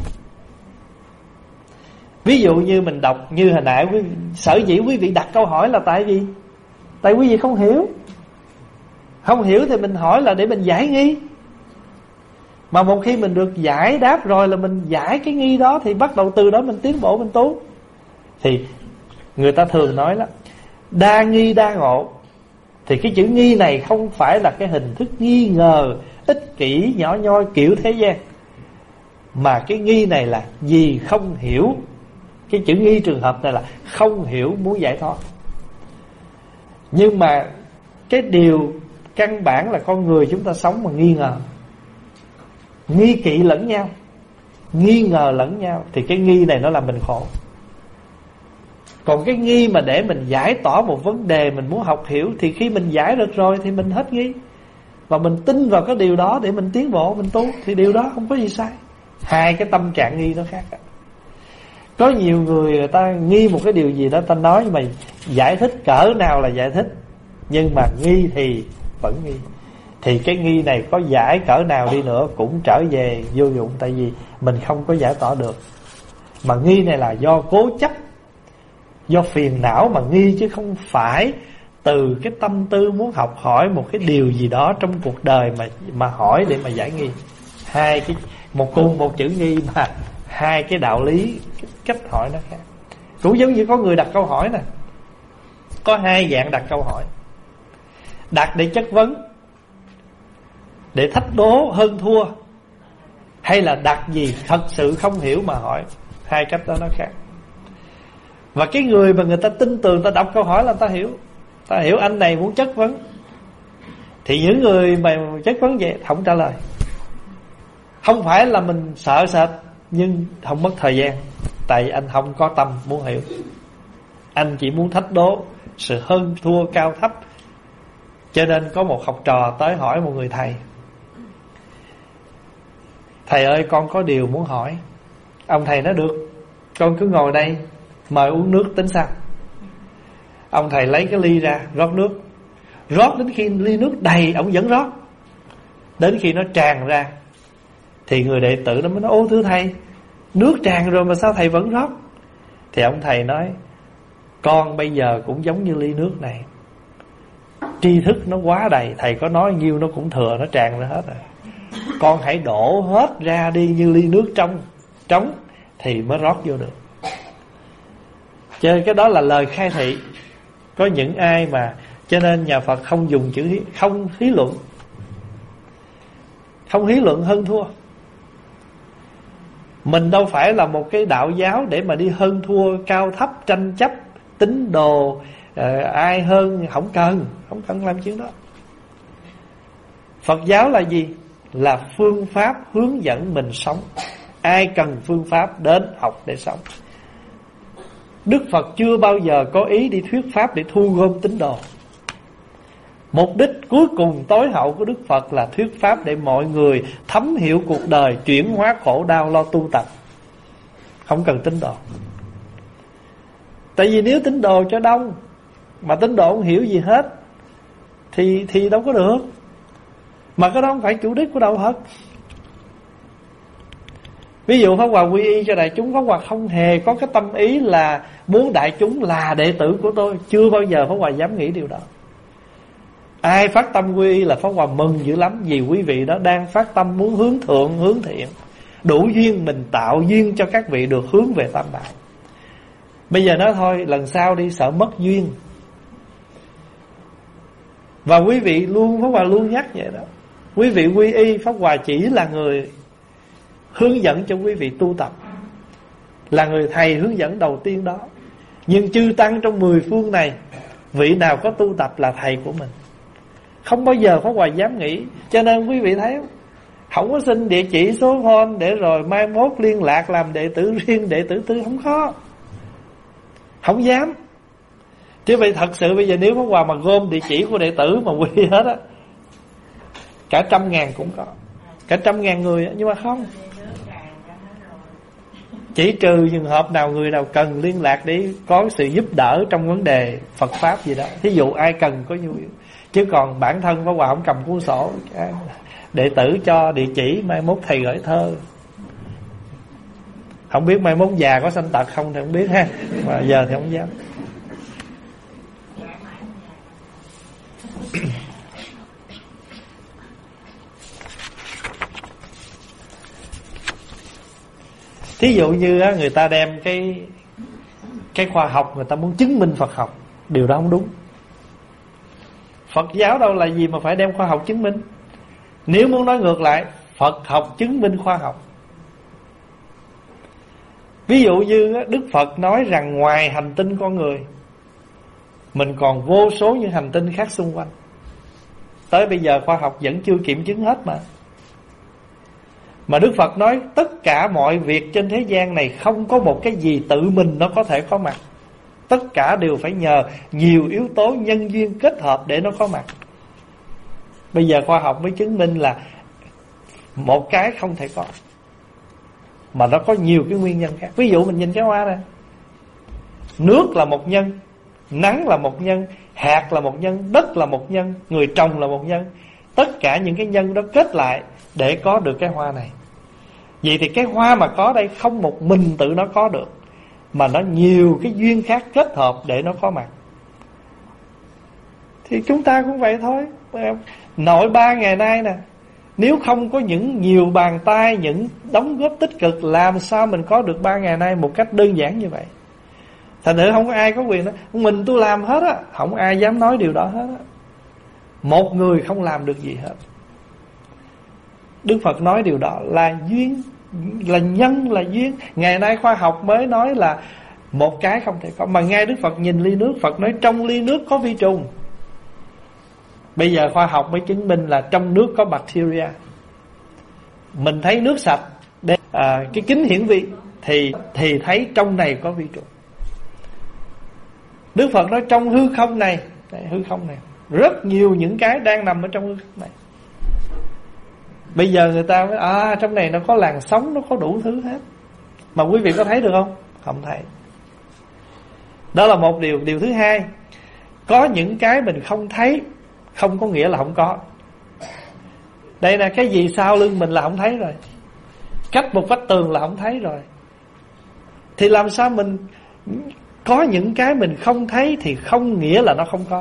Ví dụ như mình đọc như hồi nãy, sở dĩ quý vị đặt câu hỏi là tại vì tại quý vị không hiểu. Không hiểu thì mình hỏi là để mình giải nghi. Mà một khi mình được giải đáp rồi là mình giải cái nghi đó, thì bắt đầu từ đó mình tiến bộ, mình tu. Thì người ta thường nói là đa nghi đa ngộ. Thì cái chữ nghi này không phải là cái hình thức nghi ngờ ích kỷ nhỏ nhoi kiểu thế gian, mà cái nghi này là vì không hiểu. Cái chữ nghi trường hợp này là không hiểu muốn giải thoát. Nhưng mà cái điều căn bản là con người chúng ta sống mà nghi ngờ, nghi kỵ lẫn nhau, nghi ngờ lẫn nhau, thì cái nghi này nó làm mình khổ. Còn cái nghi mà để mình giải tỏa một vấn đề mình muốn học hiểu, thì khi mình giải được rồi thì mình hết nghi, và mình tin vào cái điều đó để mình tiến bộ, mình tu, thì điều đó không có gì sai. Hai cái tâm trạng nghi nó khác. Có nhiều người ta nghi một cái điều gì đó, ta nói nhưng mà giải thích cỡ nào là giải thích, nhưng mà nghi thì vẫn nghi. Thì cái nghi này có giải cỡ nào đi nữa cũng trở về vô dụng, tại vì mình không có giải tỏa được. Mà nghi này là do cố chấp, do phiền não mà nghi, chứ không phải từ cái tâm tư muốn học hỏi một cái điều gì đó trong cuộc đời mà hỏi để mà giải nghi. Hai cái cùng một chữ nghi mà hai cái đạo lý, cái cách hỏi nó khác. Cũng giống như có người đặt câu hỏi nè, có hai dạng đặt câu hỏi: đặt để chất vấn, để thách đố hơn thua, hay là đặt gì thật sự không hiểu mà hỏi. Hai cách đó nó khác. Và cái người mà người ta tin tưởng, ta đọc câu hỏi là ta hiểu anh này muốn chất vấn. Thì những người mà chất vấn vậy không trả lời, không phải là mình sợ sệt, nhưng không mất thời gian, tại vì anh không có tâm muốn hiểu. Anh chỉ muốn thách đố sự hơn thua cao thấp. Cho nên có một học trò tới hỏi một người thầy: thầy ơi, con có điều muốn hỏi. Ông thầy nói: được, con cứ ngồi đây, mời uống nước tính sao. Ông thầy lấy cái ly ra, rót nước. Rót đến khi ly nước đầy, ông vẫn rót. Đến khi nó tràn ra thì người đệ tử nó mới nói: ô thưa thầy, nước tràn rồi mà sao thầy vẫn rót? Thì ông thầy nói: con bây giờ cũng giống như ly nước này, tri thức nó quá đầy, thầy có nói nhiêu nó cũng thừa, nó tràn ra hết rồi. Con hãy đổ hết ra đi như ly nước trống thì mới rót vô được. Cho nên cái đó là lời khai thị. Có những ai mà, cho nên nhà Phật không dùng chữ không hí luận. Không hí luận hơn thua. Mình đâu phải là một cái đạo giáo để mà đi hơn thua cao thấp, tranh chấp, tín đồ, ai hơn, không cần làm chuyện đó. Phật giáo là gì? Là phương pháp hướng dẫn mình sống. Ai cần phương pháp đến học để sống. Đức Phật chưa bao giờ có ý đi thuyết pháp để thu gom tín đồ. Mục đích cuối cùng tối hậu của Đức Phật là thuyết pháp để mọi người thấm hiểu cuộc đời, chuyển hóa khổ đau, lo tu tập. Không cần tín đồ. Tại vì nếu tín đồ cho đông mà tín đồ không hiểu gì hết thì đâu có được. Mà cái đó không phải chủ đích của đạo Phật. Ví dụ Pháp Hòa quy y cho đại chúng, Pháp Hòa không hề có cái tâm ý là muốn đại chúng là đệ tử của tôi. Chưa bao giờ Pháp Hòa dám nghĩ điều đó. Ai phát tâm quy y là Pháp Hòa mừng dữ lắm, vì quý vị đó đang phát tâm muốn hướng thượng, hướng thiện, Đủ duyên mình tạo duyên cho các vị được hướng về tam bảo. Bây giờ nói thôi, lần sau đi sợ mất duyên. Và quý vị luôn, Pháp Hòa luôn nhắc vậy đó. Quý vị quy y, Pháp Hòa chỉ là người hướng dẫn cho quý vị tu tập, là người thầy hướng dẫn đầu tiên đó. Nhưng chư tăng trong 10 phương này, vị nào có tu tập là thầy của mình. Không bao giờ Pháp Hòa dám nghĩ. Cho nên quý vị thấy không có xin địa chỉ số phone để rồi mai mốt liên lạc làm đệ tử riêng, đệ tử tư, không có. Không dám. Chứ vậy thật sự bây giờ nếu Pháp Hòa mà gom địa chỉ của đệ tử mà quy hết á, cả 100.000 cũng có, cả 100.000 người. Nhưng mà không, chỉ trừ trường hợp nào người nào cần liên lạc để có sự giúp đỡ trong vấn đề Phật Pháp gì đó, thí dụ ai cần có nhu yếu. Chứ còn bản thân Pháp Hòa không cầm cuốn sổ, đệ tử cho địa chỉ, mai mốt thầy gửi thơ. Không biết mai mốt già có sanh tật không thì không biết ha, mà giờ thì không dám. Thí dụ như người ta đem cái khoa học, người ta muốn chứng minh Phật học, điều đó không đúng. Phật giáo đâu là gì mà phải đem khoa học chứng minh. Nếu muốn nói ngược lại, Phật học chứng minh khoa học. Ví dụ như Đức Phật nói rằng ngoài hành tinh con người, mình còn vô số những hành tinh khác xung quanh. Tới bây giờ khoa học vẫn chưa kiểm chứng hết mà. Mà Đức Phật nói tất cả mọi việc trên thế gian này không có một cái gì tự mình nó có thể có mặt. Tất cả đều phải nhờ nhiều yếu tố nhân duyên kết hợp để nó có mặt. Bây giờ khoa học mới chứng minh là một cái không thể có, mà nó có nhiều cái nguyên nhân khác. Ví dụ mình nhìn cái hoa này, nước là một nhân, nắng là một nhân, hạt là một nhân, đất là một nhân, người trồng là một nhân. Tất cả những cái nhân đó kết lại để có được cái hoa này. Vậy thì cái hoa mà có đây không một mình tự nó có được, mà nó nhiều cái duyên khác kết hợp để nó có mặt. Thì chúng ta cũng vậy thôi. Nội 3 ngày nay nè, nếu không có những nhiều bàn tay, những đóng góp tích cực, làm sao mình có được 3 ngày nay một cách đơn giản như vậy. Thành thử không có ai có quyền đó mình tôi làm hết á. Không ai dám nói điều đó hết á. Một người không làm được gì hết. Đức Phật nói điều đó là duyên, là nhân, là duyên. Ngày nay khoa học mới nói là một cái không thể có. Mà ngay Đức Phật nhìn ly nước, Phật nói trong ly nước có vi trùng. Bây giờ khoa học mới chứng minh là trong nước có bacteria. Mình thấy nước sạch, cái kính hiển vi thì thấy trong này có vi trùng. Đức Phật nói trong hư không này, hư không này rất nhiều những cái đang nằm ở trong hư không này. Bây giờ người ta nói trong này nó có làn sóng, nó có đủ thứ hết. Mà quý vị có thấy được không? Không thấy. Đó là một điều. Điều thứ hai, có những cái mình không thấy không có nghĩa là không có. Đây là cái gì sau lưng mình là không thấy rồi, cách một vách tường là không thấy rồi. Thì làm sao mình có những cái mình không thấy thì không nghĩa là nó không có.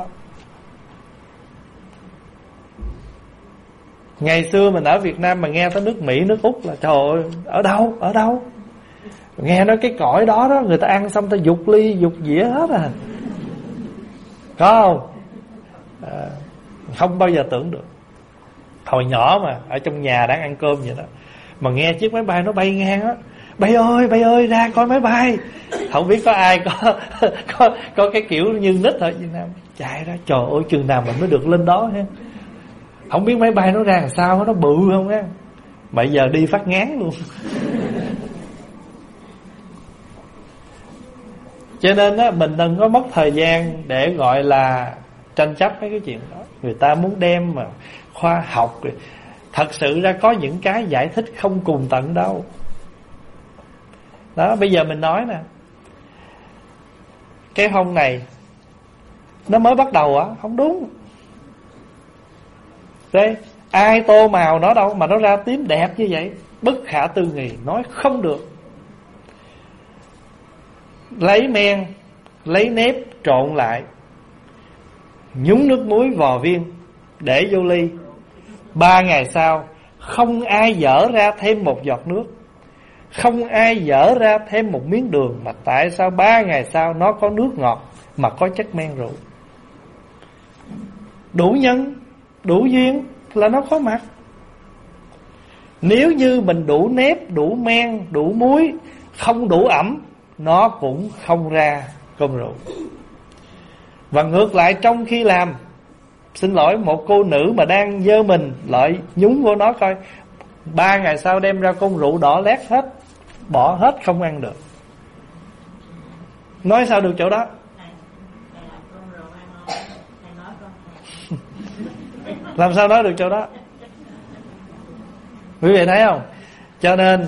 Ngày xưa mình ở Việt Nam mà nghe tới nước Mỹ, nước Úc là trời ơi, ở đâu nghe nói cái cõi đó người ta ăn xong ta dục ly dục dĩa hết à. Có không? Không bao giờ tưởng được. Hồi nhỏ mà ở trong nhà đang ăn cơm vậy đó, mà nghe chiếc máy bay nó bay ngang á, bay ơi ra coi máy bay. Không biết có ai có cái kiểu như nít ở Việt Nam chạy ra, trời ơi chừng nào mình mới được lên đó ha. Không biết máy bay nó ra làm sao, nó bự không á. Bây giờ đi phát ngán luôn. Cho nên á, mình đừng có mất thời gian để gọi là tranh chấp mấy cái chuyện đó. Người ta muốn đem mà khoa học, thật sự ra có những cái giải thích không cùng tận đâu. Đó, bây giờ mình nói nè, cái hông này nó mới bắt đầu không đúng. Đây, ai tô màu nó đâu mà nó ra tím đẹp như vậy, bất khả tư nghị, nói không được. Lấy men, lấy nếp trộn lại, nhúng nước muối vò viên, để vô ly. 3 ngày sau không ai dở ra thêm một giọt nước. Không ai dở ra thêm một miếng đường, mà tại sao 3 ngày sau nó có nước ngọt mà có chất men rượu? Đủ nhân, đủ duyên là nó có mặt. Nếu như mình đủ nếp, đủ men, đủ muối, không đủ ẩm, nó cũng không ra cơm rượu. Và ngược lại, trong khi làm, xin lỗi, một cô nữ mà đang dơ mình lại nhúng vô nó coi, 3 ngày sau đem ra cơm rượu đỏ lét hết, bỏ hết không ăn được. Nói sao được chỗ đó? Làm sao nói được chỗ đó? Quý vị thấy không? Cho nên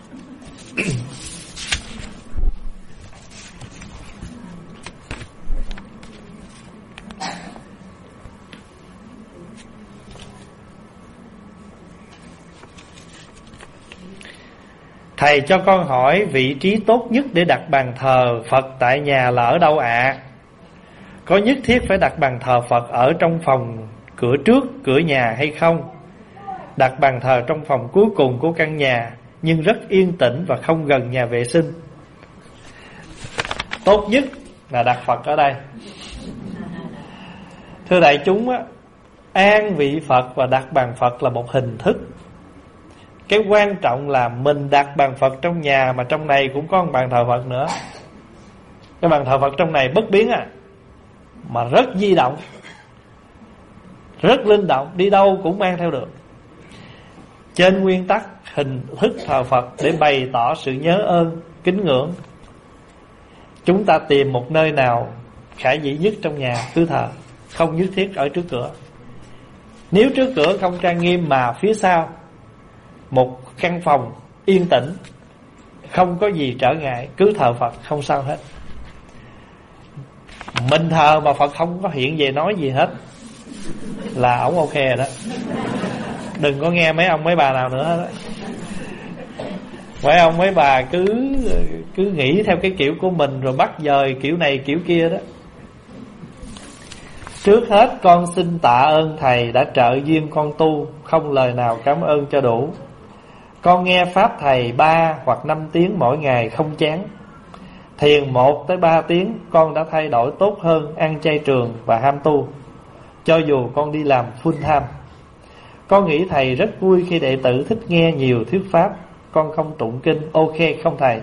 thầy cho con hỏi vị trí tốt nhất để đặt bàn thờ Phật tại nhà là ở đâu ạ? Có nhất thiết phải đặt bàn thờ Phật ở trong phòng cửa trước cửa nhà hay không? Đặt bàn thờ trong phòng cuối cùng của căn nhà, nhưng rất yên tĩnh và không gần nhà vệ sinh. Tốt nhất là đặt Phật ở đây. Thưa đại chúng á, an vị Phật và đặt bàn Phật là một hình thức. Cái quan trọng là mình đặt bàn Phật trong nhà, mà trong này cũng có một bàn thờ Phật nữa. Cái bàn thờ Phật trong này bất biến mà rất di động, rất linh động, đi đâu cũng mang theo được. Trên nguyên tắc hình thức thờ Phật để bày tỏ sự nhớ ơn, kính ngưỡng. Chúng ta tìm một nơi nào khả dĩ nhất trong nhà cứ thờ, không nhất thiết ở trước cửa. Nếu trước cửa không trang nghiêm mà phía sau một căn phòng yên tĩnh, không có gì trở ngại, cứ thờ Phật không sao hết. Mình thờ mà Phật không có hiện về nói gì hết là ổng ok rồi đó. Đừng có nghe mấy ông mấy bà nào nữa hết đó. Mấy ông mấy bà cứ nghĩ theo cái kiểu của mình, rồi bắt dời kiểu này kiểu kia đó. Trước hết con xin tạ ơn thầy đã trợ duyên con tu, không lời nào cảm ơn cho đủ. Con nghe pháp thầy 3 hoặc 5 tiếng mỗi ngày không chán. Thiền 1 tới 3 tiếng, con đã thay đổi tốt hơn ăn chay trường và ham tu, cho dù con đi làm full time. Con nghĩ thầy rất vui khi đệ tử thích nghe nhiều thuyết pháp. Con không tụng kinh, ok không thầy?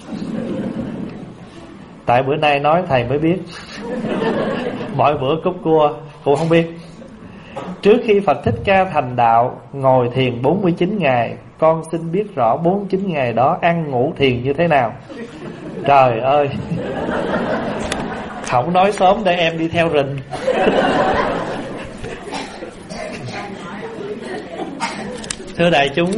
Tại bữa nay nói thầy mới biết. Mỗi bữa cúp cua cũng không biết. Trước khi Phật Thích Ca thành đạo, ngồi thiền 49 ngày, con xin biết rõ 49 ngày đó ăn ngủ thiền như thế nào. Trời ơi, không nói sớm để em đi theo rình. Thưa đại chúng,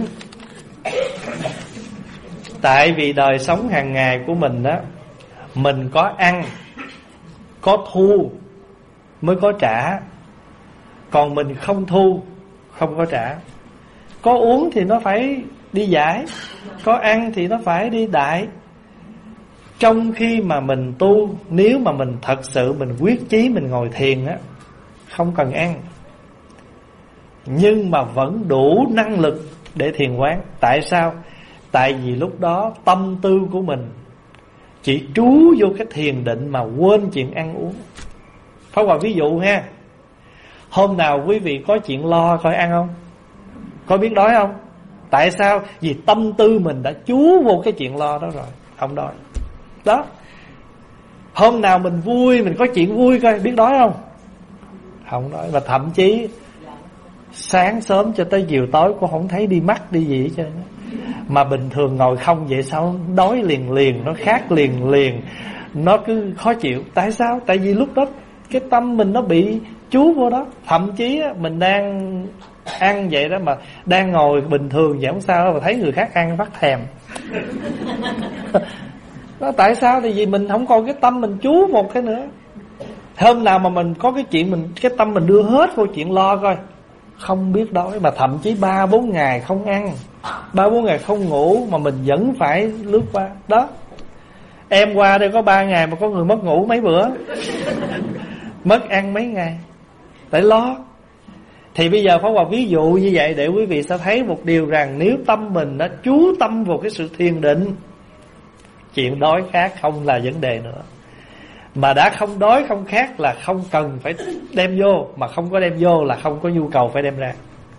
tại vì đời sống hàng ngày của mình đó, mình có ăn, có thu mới có trả. Còn mình không thu, không có trả. Có uống thì nó phải đi giải, có ăn thì nó phải đi đại. Trong khi mà mình tu, nếu mà mình thật sự mình quyết chí mình ngồi thiền á, không cần ăn, nhưng mà vẫn đủ năng lực để thiền quán. Tại sao? Tại vì lúc đó tâm tư của mình chỉ trú vô cái thiền định mà quên chuyện ăn uống. Pháp Hòa ví dụ ha, hôm nào quý vị có chuyện lo coi ăn không? Có biết đói không? Tại sao? Vì tâm tư mình đã chú vô cái chuyện lo đó rồi, không đói. Đó. Hôm nào mình vui, mình có chuyện vui coi, biết đói không? Không đói. Và thậm chí sáng sớm cho tới chiều tối cũng không thấy đi mắc đi gì hết trơn. Mà bình thường ngồi không vậy sao đói liền liền, nó khát liền liền, nó cứ khó chịu. Tại sao? Tại vì lúc đó cái tâm mình nó bị chú vô đó. Thậm chí mình đang ăn vậy đó, mà đang ngồi bình thường vậy không sao, mà thấy người khác ăn phát thèm. Đó, tại sao? Thì vì mình không còn cái tâm mình chú một cái nữa. Hôm nào mà mình có cái chuyện, mình cái tâm mình đưa hết vô chuyện lo coi, không biết đói. Mà thậm chí 3-4 ngày không ăn, 3-4 ngày không ngủ, mà mình vẫn phải lướt qua. Đó. Em qua đây có 3 ngày mà có người mất ngủ mấy bữa, mất ăn mấy ngày, tại lo. Thì bây giờ Pháp Hòa ví dụ như vậy để quý vị sẽ thấy một điều rằng nếu tâm mình đã chú tâm vào cái sự thiền định, chuyện đói khát không là vấn đề nữa. Mà đã không đói không khát là không cần phải đem vô, mà không có đem vô là không có nhu cầu phải đem ra.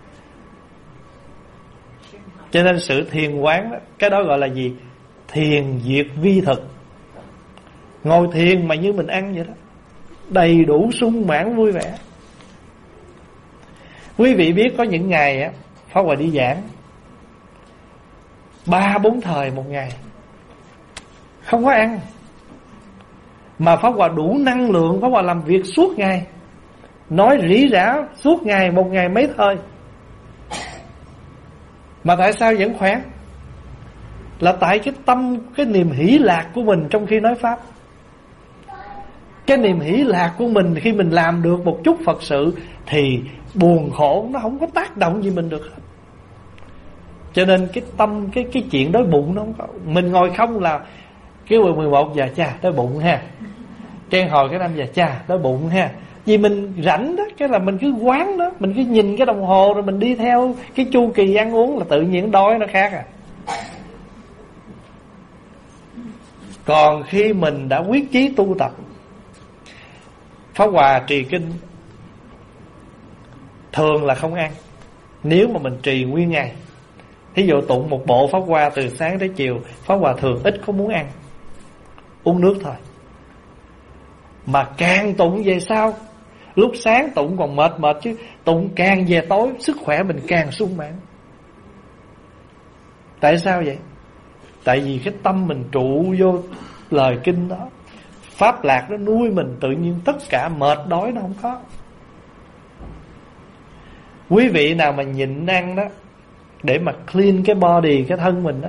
Cho nên sự thiền quán đó, cái đó gọi là gì? Thiền diệt vi thực. Ngồi thiền mà như mình ăn vậy đó, đầy đủ sung mãn vui vẻ. Quý vị biết có những ngày á, Pháp Hòa đi giảng 3-4 thời một ngày, không có ăn, mà Pháp Hòa đủ năng lượng, Pháp Hòa làm việc suốt ngày, nói rỉ rả suốt ngày, một ngày mấy thời. Mà tại sao vẫn khỏe? Là tại cái tâm, cái niềm hỷ lạc của mình trong khi nói Pháp. Cái niềm hỷ lạc của mình khi mình làm được một chút Phật sự thì buồn khổ nó không có tác động gì mình được hết. Cho nên cái tâm, cái chuyện đói bụng nó không có. Mình ngồi không là cái 11 giờ chà đói bụng ha, cái hồi cái 5 giờ chà đói bụng ha. Vì mình rảnh đó, cái là mình cứ quán đó, mình cứ nhìn cái đồng hồ rồi mình đi theo cái chu kỳ ăn uống là tự nhiên đói nó khác à. Còn khi mình đã quyết chí tu tập, Pháp Hòa trì kinh thường là không ăn. Nếu mà mình trì nguyên ngày, thí dụ tụng một bộ Pháp Hoa từ sáng tới chiều, Pháp Hòa thường ít có muốn ăn, uống nước thôi. Mà càng tụng về sau, lúc sáng tụng còn mệt chứ, tụng càng về tối sức khỏe mình càng sung mãn. Tại sao vậy? Tại vì cái tâm mình trụ vô lời kinh đó, pháp lạc nó nuôi mình, tự nhiên tất cả mệt đói nó không có. Quý vị nào mà nhịn ăn đó, để mà clean cái body, cái thân mình đó,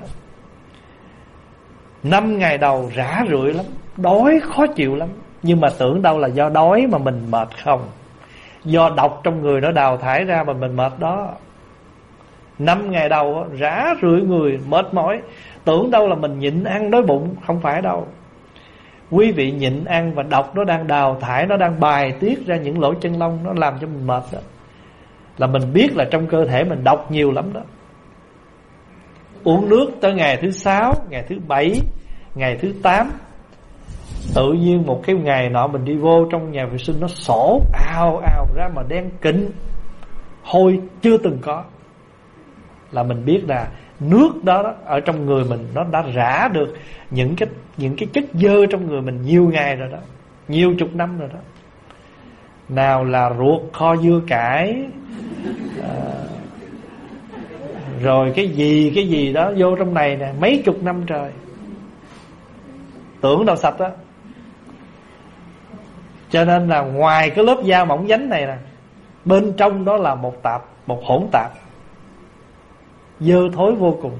5 ngày đầu rã rượi lắm, đói khó chịu lắm. Nhưng mà tưởng đâu là do đói mà mình mệt không, do độc trong người nó đào thải ra mà mình mệt đó. 5 ngày đầu đó, rã rượi người, mệt mỏi, tưởng đâu là mình nhịn ăn đói bụng. Không phải đâu. Quý vị nhịn ăn và độc nó đang đào thải, nó đang bài tiết ra những lỗ chân lông, nó làm cho mình mệt đó. Là mình biết là trong cơ thể mình độc nhiều lắm đó. Uống nước tới ngày thứ 6, ngày thứ 7, ngày thứ 8, tự nhiên một cái ngày nọ mình đi vô trong nhà vệ sinh, nó sổ ào ào ra mà đen kịnh, hôi chưa từng có. Là mình biết là nước đó ở trong người mình nó đã rã được những cái chất dơ trong người mình nhiều ngày rồi đó, nhiều chục năm rồi đó. Nào là ruột kho dưa cải, rồi cái gì đó vô trong này nè, mấy chục năm trời, tưởng đâu sạch đó. Cho nên là ngoài cái lớp da mỏng dính này nè, bên trong đó là một hỗn tạp dơ thối vô cùng.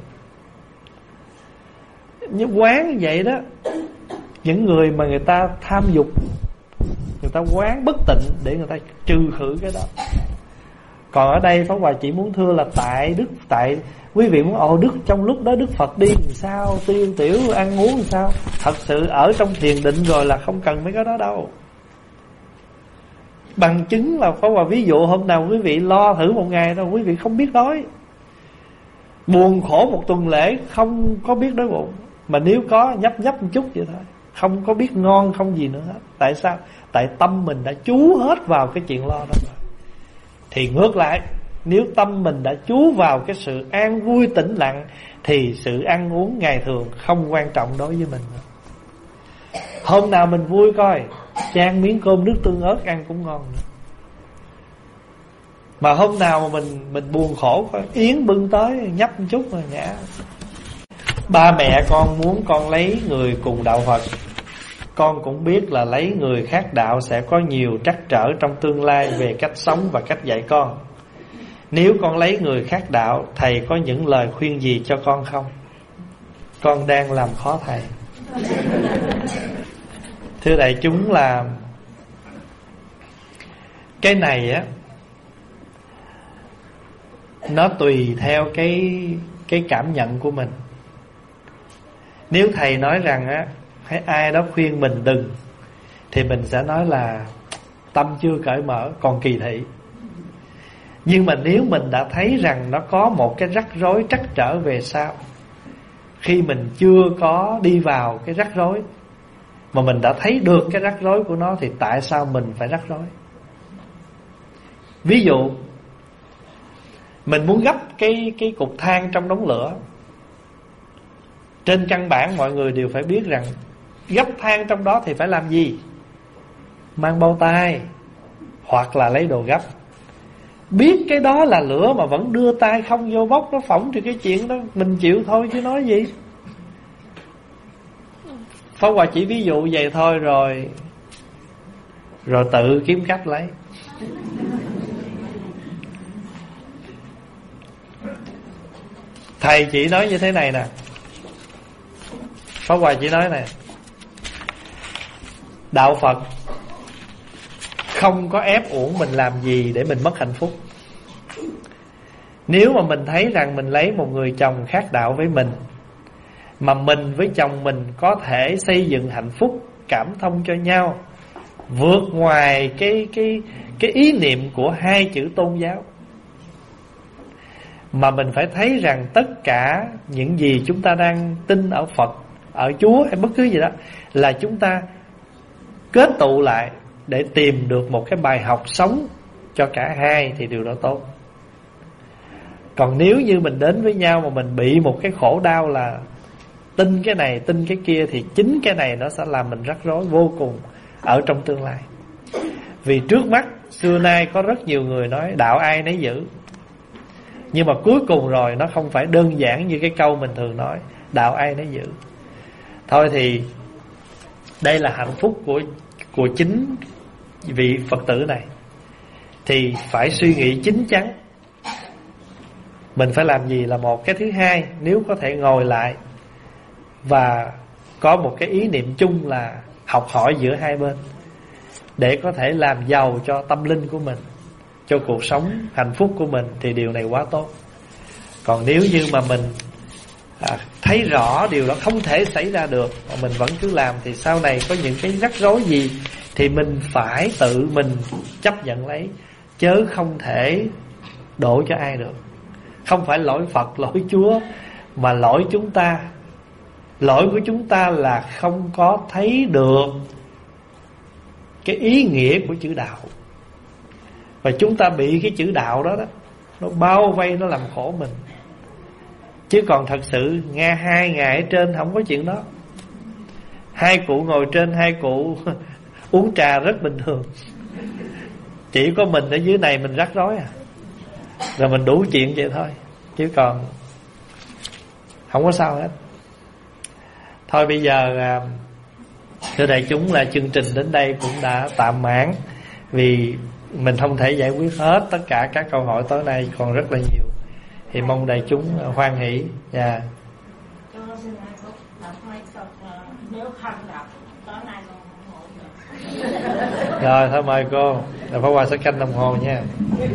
Như quán vậy đó, những người mà người ta tham dục, người ta quán bất tịnh để người ta trừ khử cái đó. Còn ở đây Pháp Hòa chỉ muốn thưa là tại quý vị muốn Đức trong lúc đó Đức Phật đi làm sao, tiêu tiểu ăn uống làm sao. Thật sự ở trong thiền định rồi là không cần mấy cái đó đâu. Bằng chứng là Pháp Hòa ví dụ hôm nào quý vị lo thử một ngày đâu, quý vị không biết đói, buồn khổ một tuần lễ không có biết đói bụng. Mà nếu có nhấp một chút vậy thôi, không có biết ngon không gì nữa hết. Tại sao? Tại tâm mình đã chú hết vào cái chuyện lo đó rồi. Thì ngược lại, nếu tâm mình đã chú vào cái sự an vui tĩnh lặng, thì sự ăn uống ngày thường không quan trọng đối với mình nữa. Hôm nào mình vui coi, chan miếng cơm nước tương ớt ăn cũng ngon nữa. Mà hôm nào mà mình buồn khổ coi, yến bưng tới nhấp một chút rồi nhả. Ba mẹ con muốn con lấy người cùng đạo Phật, con cũng biết là lấy người khác đạo sẽ có nhiều trắc trở trong tương lai về cách sống và cách dạy con. Nếu con lấy người khác đạo, thầy có những lời khuyên gì cho con không? Con đang làm khó thầy. Thưa đại chúng, là cái này á, nó tùy theo cái cảm nhận của mình. Nếu thầy nói rằng á, hay ai đó khuyên mình đừng, thì mình sẽ nói là tâm chưa cởi mở, còn kỳ thị. Nhưng mà nếu mình đã thấy rằng nó có một cái rắc rối trắc trở về sau, khi mình chưa có đi vào cái rắc rối mà mình đã thấy được cái rắc rối của nó, thì tại sao mình phải rắc rối? Ví dụ mình muốn gấp cái cục than trong đống lửa. Trên căn bản mọi người đều phải biết rằng gấp than trong đó thì phải làm gì? Mang bao tay hoặc là lấy đồ gấp. Biết cái đó là lửa mà vẫn đưa tay không vô bốc nó phỏng, thì cái chuyện đó mình chịu thôi chứ nói gì. Pháp Hòa chỉ ví dụ vậy thôi, rồi tự kiếm cách lấy. Thầy chỉ nói như thế này nè, Pháp Hòa chỉ nói này: đạo Phật không có ép uổng mình làm gì để mình mất hạnh phúc. Nếu mà mình thấy rằng mình lấy một người chồng khác đạo với mình, mà mình với chồng mình có thể xây dựng hạnh phúc, cảm thông cho nhau, vượt ngoài cái ý niệm của hai chữ tôn giáo, mà mình phải thấy rằng tất cả những gì chúng ta đang tin ở Phật, ở Chúa hay bất cứ gì đó, là chúng ta kết tụ lại để tìm được một cái bài học sống cho cả hai, thì điều đó tốt. Còn nếu như mình đến với nhau mà mình bị một cái khổ đau là tin cái này tin cái kia, thì chính cái này nó sẽ làm mình rắc rối vô cùng ở trong tương lai. Vì trước mắt xưa nay có rất nhiều người nói đạo ai nấy giữ, nhưng mà cuối cùng rồi nó không phải đơn giản như cái câu mình thường nói đạo ai nấy giữ. Thôi thì đây là hạnh phúc của chính vị Phật tử này, thì phải suy nghĩ chín chắn mình phải làm gì là một. Cái thứ hai, nếu có thể ngồi lại và có một cái ý niệm chung là học hỏi giữa hai bên, để có thể làm giàu cho tâm linh của mình, cho cuộc sống hạnh phúc của mình, thì điều này quá tốt. Còn nếu như mà mình thấy rõ điều đó không thể xảy ra được mà mình vẫn cứ làm, thì sau này có những cái rắc rối gì thì mình phải tự mình chấp nhận lấy, chớ không thể đổ cho ai được. Không phải lỗi Phật, lỗi Chúa, mà lỗi chúng ta. Lỗi của chúng ta là không có thấy được cái ý nghĩa của chữ đạo, và chúng ta bị cái chữ đạo đó nó bao vây, nó làm khổ mình. Chứ còn thật sự nghe hai ngài ở trên không có chuyện đó. Hai cụ ngồi trên, hai cụ uống trà rất bình thường. Chỉ có mình ở dưới này mình rắc rối rồi mình đủ chuyện vậy thôi, chứ còn không có sao hết. Thôi bây giờ thưa đại chúng, là chương trình đến đây cũng đã tạm mãn, vì mình không thể giải quyết hết tất cả các câu hỏi tối nay, còn rất là nhiều, thì mong đại chúng hoan hỷ. Dạ. Rồi thôi mời cô, Pháp Hòa sẽ canh đồng hồ nha.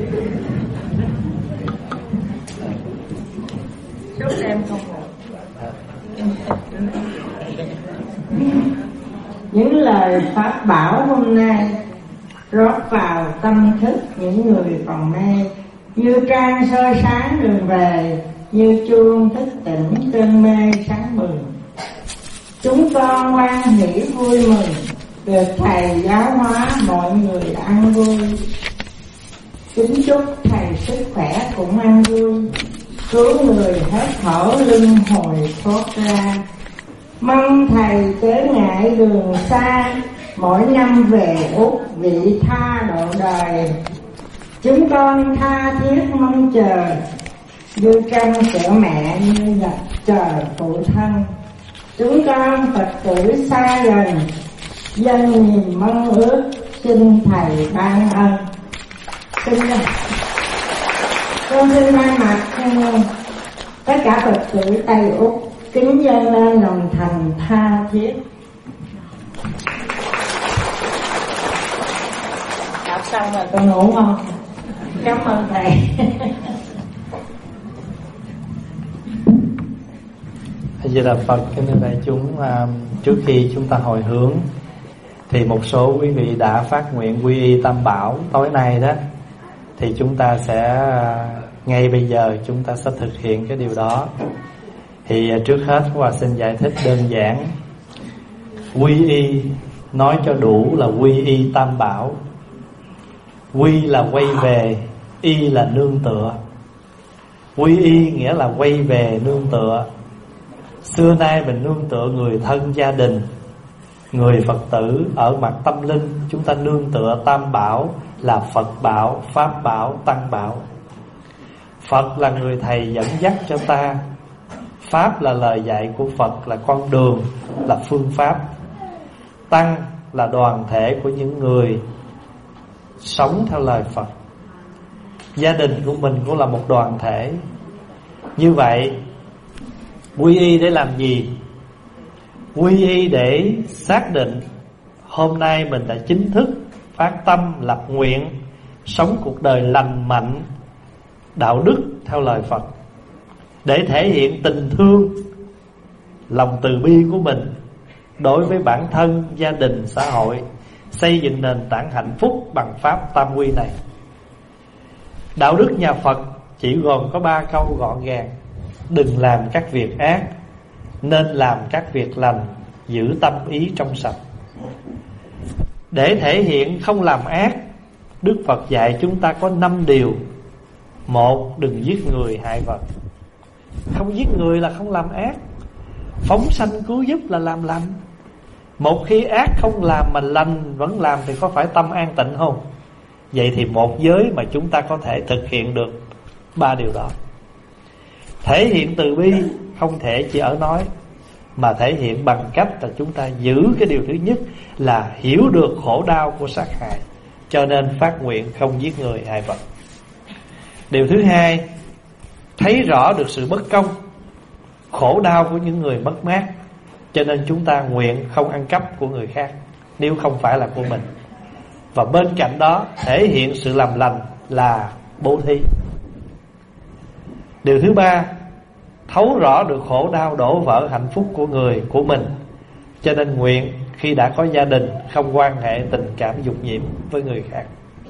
Những lời pháp bảo hôm nay rót vào tâm thức những người còn mê, như trăng soi sáng đường về, như chuông thức tỉnh cơn mê sáng bừng. Chúng con hoan hỷ vui mừng được thầy giáo hóa mọi người ăn vui. Kính chúc thầy sức khỏe cũng ăn vui, cứu người hết thở luân hồi thoát ra. Mong thầy chớ ngại đường xa, mỗi năm về Úc vị tha độ đời. Chúng con tha thiết mong chờ, như trăng sữa mẹ như nhập trời phụ thân. Chúng con Phật tử xa gần, dân nhìn mong ước xin thầy ban ân. Con xin thay mặt tất cả Phật tử Tây Úc kính dâng lên lòng thành tha thiết. Đọc xong rồi con ngủ ngon. Cảm ơn thầy. Vậy là Phật, kính thưa đại chúng, trước khi chúng ta hồi hướng thì một số quý vị đã phát nguyện quy y Tam Bảo tối nay đó, thì chúng ta sẽ ngay bây giờ chúng ta sẽ thực hiện cái điều đó. Thì trước hết Hòa xin giải thích đơn giản. Quy y nói cho đủ là quy y tam bảo. Quy là quay về, y là nương tựa. Quy y nghĩa là quay về nương tựa. Xưa nay mình nương tựa người thân gia đình, người Phật tử. Ở mặt tâm linh chúng ta nương tựa tam bảo là Phật bảo, Pháp bảo, Tăng bảo. Phật là người thầy dẫn dắt cho ta, Pháp là lời dạy của Phật, là con đường, là phương pháp. Tăng là đoàn thể của những người sống theo lời Phật. Gia đình của mình cũng là một đoàn thể. Như vậy quy y để làm gì? Quy y để xác định hôm nay mình đã chính thức phát tâm lập nguyện sống cuộc đời lành mạnh, đạo đức theo lời Phật, để thể hiện tình thương, lòng từ bi của mình đối với bản thân, gia đình, xã hội, xây dựng nền tảng hạnh phúc bằng pháp tam quy này. Đạo đức nhà Phật chỉ gồm có 3 câu gọn gàng: đừng làm các việc ác, nên làm các việc lành, giữ tâm ý trong sạch. Để thể hiện không làm ác, Đức Phật dạy chúng ta có 5 điều. 1. Đừng giết người hại vật. Không giết người là không làm ác. Phóng sanh cứu giúp là làm lành. Một khi ác không làm mà lành vẫn làm thì có phải tâm an tịnh không? Vậy thì một giới mà chúng ta có thể thực hiện được 3 điều đó. Thể hiện từ bi không thể chỉ ở nói, mà thể hiện bằng cách là chúng ta giữ cái điều thứ nhất là hiểu được khổ đau của sát hại, cho nên phát nguyện không giết người hại vật. Điều thứ hai, thấy rõ được sự bất công, khổ đau của những người mất mát, cho nên chúng ta nguyện không ăn cắp của người khác nếu không phải là của mình. Và bên cạnh đó thể hiện sự làm lành là bố thí. Điều thứ ba, thấu rõ được khổ đau đổ vỡ hạnh phúc của người của mình, cho nên nguyện khi đã có gia đình không quan hệ tình cảm dục nhiễm với người khác.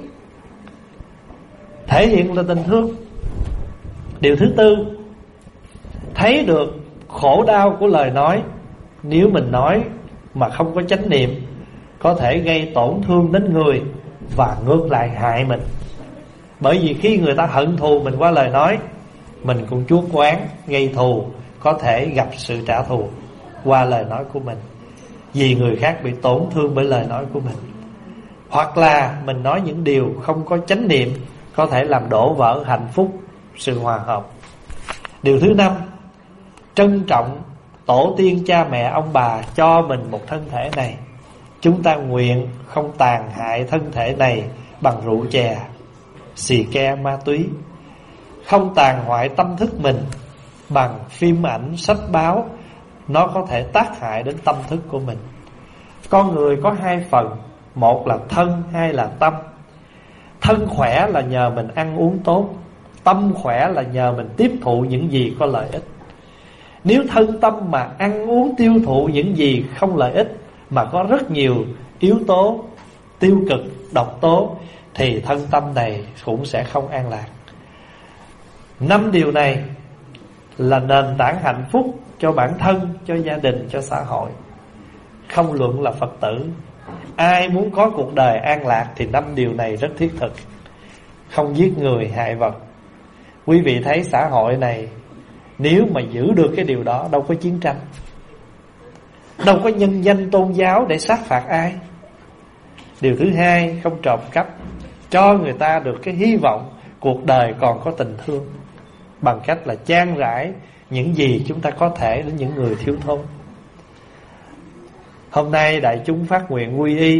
Thể hiện là tình thương. Điều thứ tư, thấy được khổ đau của lời nói. Nếu mình nói mà không có chánh niệm, có thể gây tổn thương đến người và ngược lại hại mình. Bởi vì khi người ta hận thù mình qua lời nói, mình cũng chuốc oán gây thù, có thể gặp sự trả thù qua lời nói của mình, vì người khác bị tổn thương bởi lời nói của mình. Hoặc là mình nói những điều không có chánh niệm, có thể làm đổ vỡ hạnh phúc, sự hòa hợp. Điều thứ năm, trân trọng tổ tiên cha mẹ ông bà cho mình một thân thể này. Chúng ta nguyện không tàn hại thân thể này bằng rượu chè, xì ke, ma túy. Không tàn hoại tâm thức mình bằng phim ảnh, sách báo. Nó có thể tác hại đến tâm thức của mình. Con người có 2 phần, một là thân, 2 là tâm. Thân khỏe là nhờ mình ăn uống tốt, tâm khỏe là nhờ mình tiếp thụ những gì có lợi ích. Nếu thân tâm mà ăn uống tiêu thụ những gì không lợi ích, mà có rất nhiều yếu tố tiêu cực, độc tố, thì thân tâm này cũng sẽ không an lạc. 5 điều này là nền tảng hạnh phúc cho bản thân, cho gia đình, cho xã hội. Không luận là Phật tử, ai muốn có cuộc đời an lạc thì 5 điều này rất thiết thực. Không giết người hại vật. Quý vị thấy xã hội này nếu mà giữ được cái điều đó, đâu có chiến tranh, đâu có nhân danh tôn giáo để sát phạt ai. Điều thứ hai, không trộm cắp, cho người ta được cái hy vọng cuộc đời còn có tình thương, bằng cách là chan rãi những gì chúng ta có thể đến những người thiếu thốn. Hôm nay đại chúng phát nguyện quy y.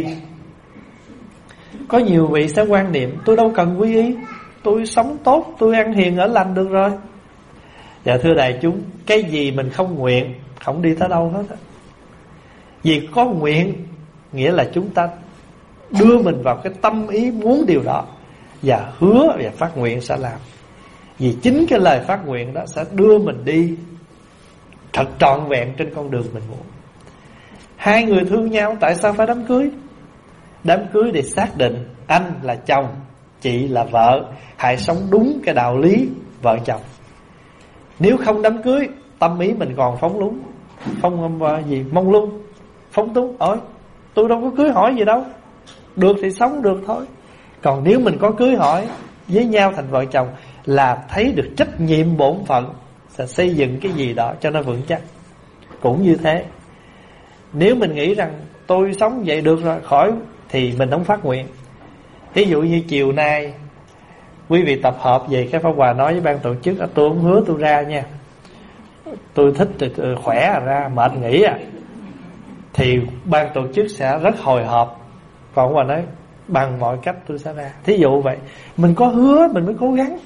Có nhiều vị sẽ quan niệm tôi đâu cần quy y, tôi sống tốt, tôi ăn hiền ở lành được rồi. Dạ thưa đại chúng, cái gì mình không nguyện không đi tới đâu hết á. Vì có nguyện nghĩa là chúng ta đưa mình vào cái tâm ý muốn điều đó, và hứa và phát nguyện sẽ làm. Vì chính cái lời phát nguyện đó sẽ đưa mình đi thật trọn vẹn trên con đường mình muốn. 2 người thương nhau tại sao phải đám cưới? Đám cưới để xác định anh là chồng, chị là vợ, hãy sống đúng cái đạo lý vợ chồng. Nếu không đám cưới, tâm ý mình còn phóng lúng, không gì mông lung, phóng túng. Ôi, tôi đâu có cưới hỏi gì đâu, được thì sống được thôi. Còn nếu mình có cưới hỏi với nhau thành vợ chồng là thấy được trách nhiệm bổn phận, sẽ xây dựng cái gì đó cho nó vững chắc. Cũng như thế, nếu mình nghĩ rằng tôi sống vậy được rồi, khỏi, thì mình không phát nguyện. Ví dụ như chiều nay quý vị tập hợp về cái Pháp Hòa nói với ban tổ chức, tôi không hứa tôi ra nha, tôi thích thì khỏe ra, mệt nghỉ thì ban tổ chức sẽ rất hồi hộp. Còn Hòa nói bằng mọi cách tôi sẽ ra. Thí dụ vậy, mình có hứa mình mới cố gắng.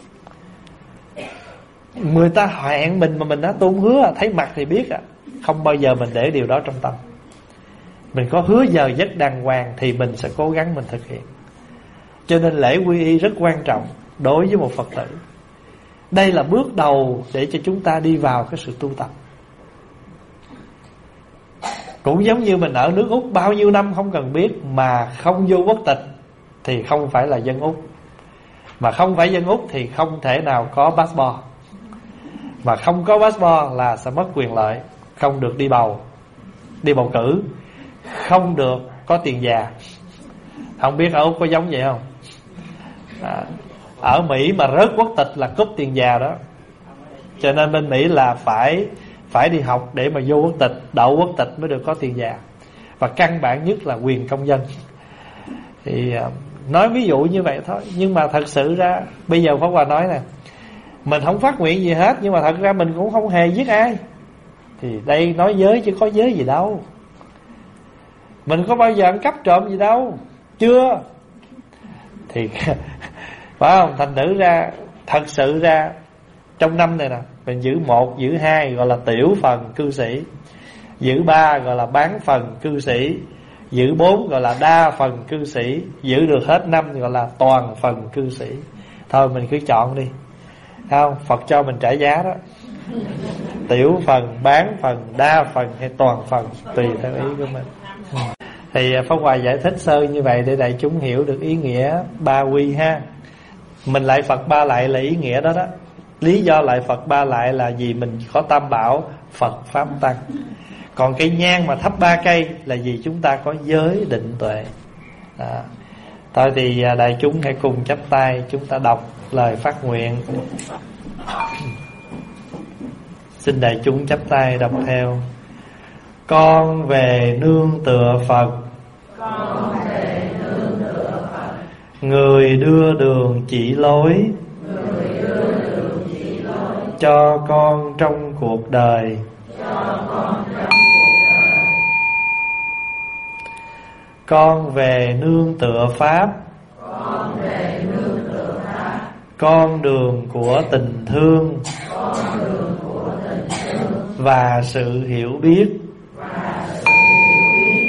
Người ta hẹn mình mà mình nói tôi không hứa, thấy mặt thì biết không bao giờ mình để điều đó trong tâm. Mình có hứa giờ giấc đàng hoàng thì mình sẽ cố gắng mình thực hiện. Cho nên lễ quy y rất quan trọng đối với một Phật tử. Đây là bước đầu để cho chúng ta đi vào cái sự tu tập. Cũng giống như mình ở nước Úc bao nhiêu năm không cần biết, mà không vô quốc tịch thì không phải là dân Úc. Mà không phải dân Úc thì không thể nào có passport. Mà không có passport là sẽ mất quyền lợi, không được đi bầu cử, không được có tiền già. Không biết ở Úc có giống vậy không? Ở Mỹ mà rớt quốc tịch là cúp tiền già đó. Cho nên bên Mỹ là phải đi học để mà vô quốc tịch, đậu quốc tịch mới được có tiền già. Và căn bản nhất là quyền công dân. Thì nói ví dụ như vậy thôi. Nhưng mà thật sự ra bây giờ Pháp Hòa nói nè, mình không phát nguyện gì hết, nhưng mà thật ra mình cũng không hề giết ai. Thì đây nói giới chứ có giới gì đâu. Mình có bao giờ ăn cắp trộm gì đâu, chưa. Thì phải không? Thành thử ra, thật sự ra trong năm này nè, mình giữ 1, giữ 2 gọi là tiểu phần cư sĩ, giữ 3 gọi là bán phần cư sĩ, giữ 4 gọi là đa phần cư sĩ, giữ được hết 5 gọi là toàn phần cư sĩ. Thôi mình cứ chọn đi, không? Phật cho mình trả giá đó, tiểu phần, bán phần, đa phần hay toàn phần, tùy theo ý của mình. Thì Pháp Hòa giải thích sơ như vậy để đại chúng hiểu được ý nghĩa ba quy ha. Mình lại Phật ba lại là ý nghĩa đó đó. Lý do lại Phật ba lại là vì mình có tam bảo Phật Pháp Tăng. Còn cây nhang mà thắp 3 cây là vì chúng ta có giới định tuệ. Thôi thì đại chúng hãy cùng chắp tay, chúng ta đọc lời phát nguyện. Xin đại chúng chắp tay đọc theo. Con về nương tựa Phật, con về nương tựa Phật, người đưa đường chỉ lối, người đưa đường chỉ lối cho con trong cuộc đời, cho con trong cuộc đời. Con về nương tựa Pháp, con về nương tựa Pháp, con đường của tình thương, con đường của tình thương và sự hiểu biết. và sự hiểu biết.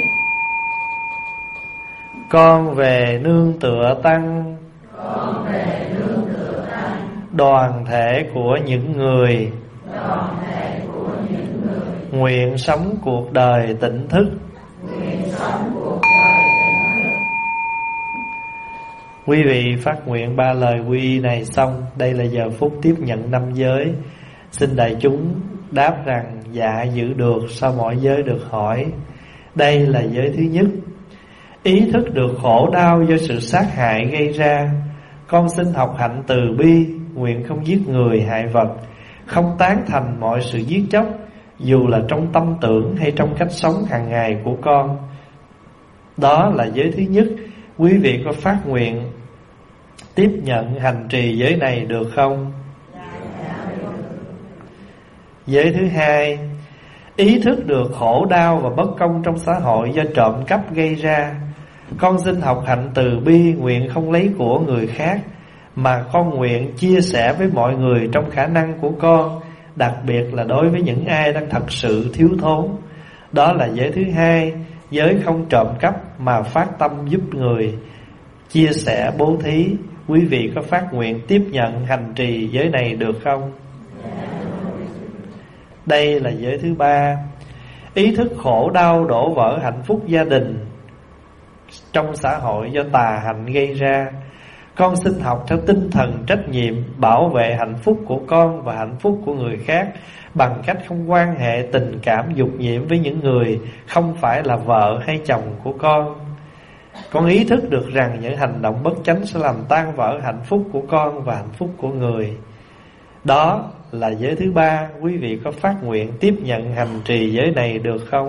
Con về nương tựa Tăng, con về nương tựa Tăng, đoàn thể của những người, đoàn thể của những người nguyện sống cuộc đời tỉnh thức. nguyện sống cuộc đời tỉnh thức. Quý vị phát nguyện 3 lời quy y này xong, đây là giờ phút tiếp nhận 5 giới. Xin đại chúng đáp rằng dạ giữ được sau mỗi giới được hỏi. Đây là giới thứ nhất. Ý thức được khổ đau do sự sát hại gây ra, con xin học hạnh từ bi, nguyện không giết người hại vật, không tán thành mọi sự giết chóc, dù là trong tâm tưởng hay trong cách sống hàng ngày của con. Đó là giới thứ nhất. Quý vị có phát nguyện tiếp nhận hành trì giới này được không? Giới thứ hai, ý thức được khổ đau và bất công trong xã hội do trộm cắp gây ra, con xin học hạnh từ bi, nguyện không lấy của người khác, mà con nguyện chia sẻ với mọi người trong khả năng của con, đặc biệt là đối với những ai đang thật sự thiếu thốn. Đó là giới thứ hai, giới không trộm cắp mà phát tâm giúp người, chia sẻ bố thí. Quý vị có phát nguyện tiếp nhận hành trì giới này được không? Đây là giới thứ ba, ý thức khổ đau đổ vỡ hạnh phúc gia đình trong xã hội do tà hạnh gây ra, Con xin học theo tinh thần trách nhiệm, bảo vệ hạnh phúc của con và hạnh phúc của người khác bằng cách không quan hệ tình cảm dục nhiễm với những người không phải là vợ hay chồng của con. Con ý thức được rằng những hành động bất chánh sẽ làm tan vỡ hạnh phúc của con và hạnh phúc của người. Đó là giới thứ ba. Quý vị có phát nguyện tiếp nhận hành trì giới này được không?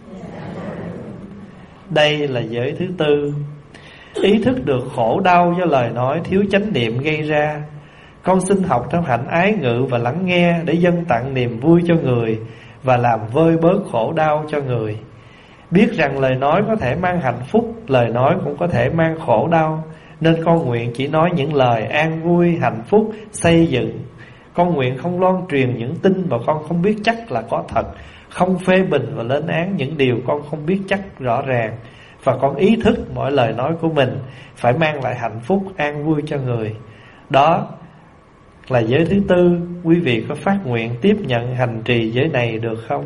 Đây là giới thứ tư. Ý thức được khổ đau do lời nói thiếu chánh niệm gây ra. Con xin học theo hạnh ái ngự và lắng nghe để dâng tặng niềm vui cho người và làm vơi bớt khổ đau cho người. Biết rằng lời nói có thể mang hạnh phúc, lời nói cũng có thể mang khổ đau, nên con nguyện chỉ nói những lời an vui, hạnh phúc, xây dựng. Con nguyện không loan truyền những tin mà con không biết chắc là có thật, không phê bình và lên án những điều con không biết chắc rõ ràng. Và con ý thức mỗi lời nói của mình phải mang lại hạnh phúc, an vui cho người. Đó là giới thứ tư. Quý vị có phát nguyện tiếp nhận hành trì giới này được không?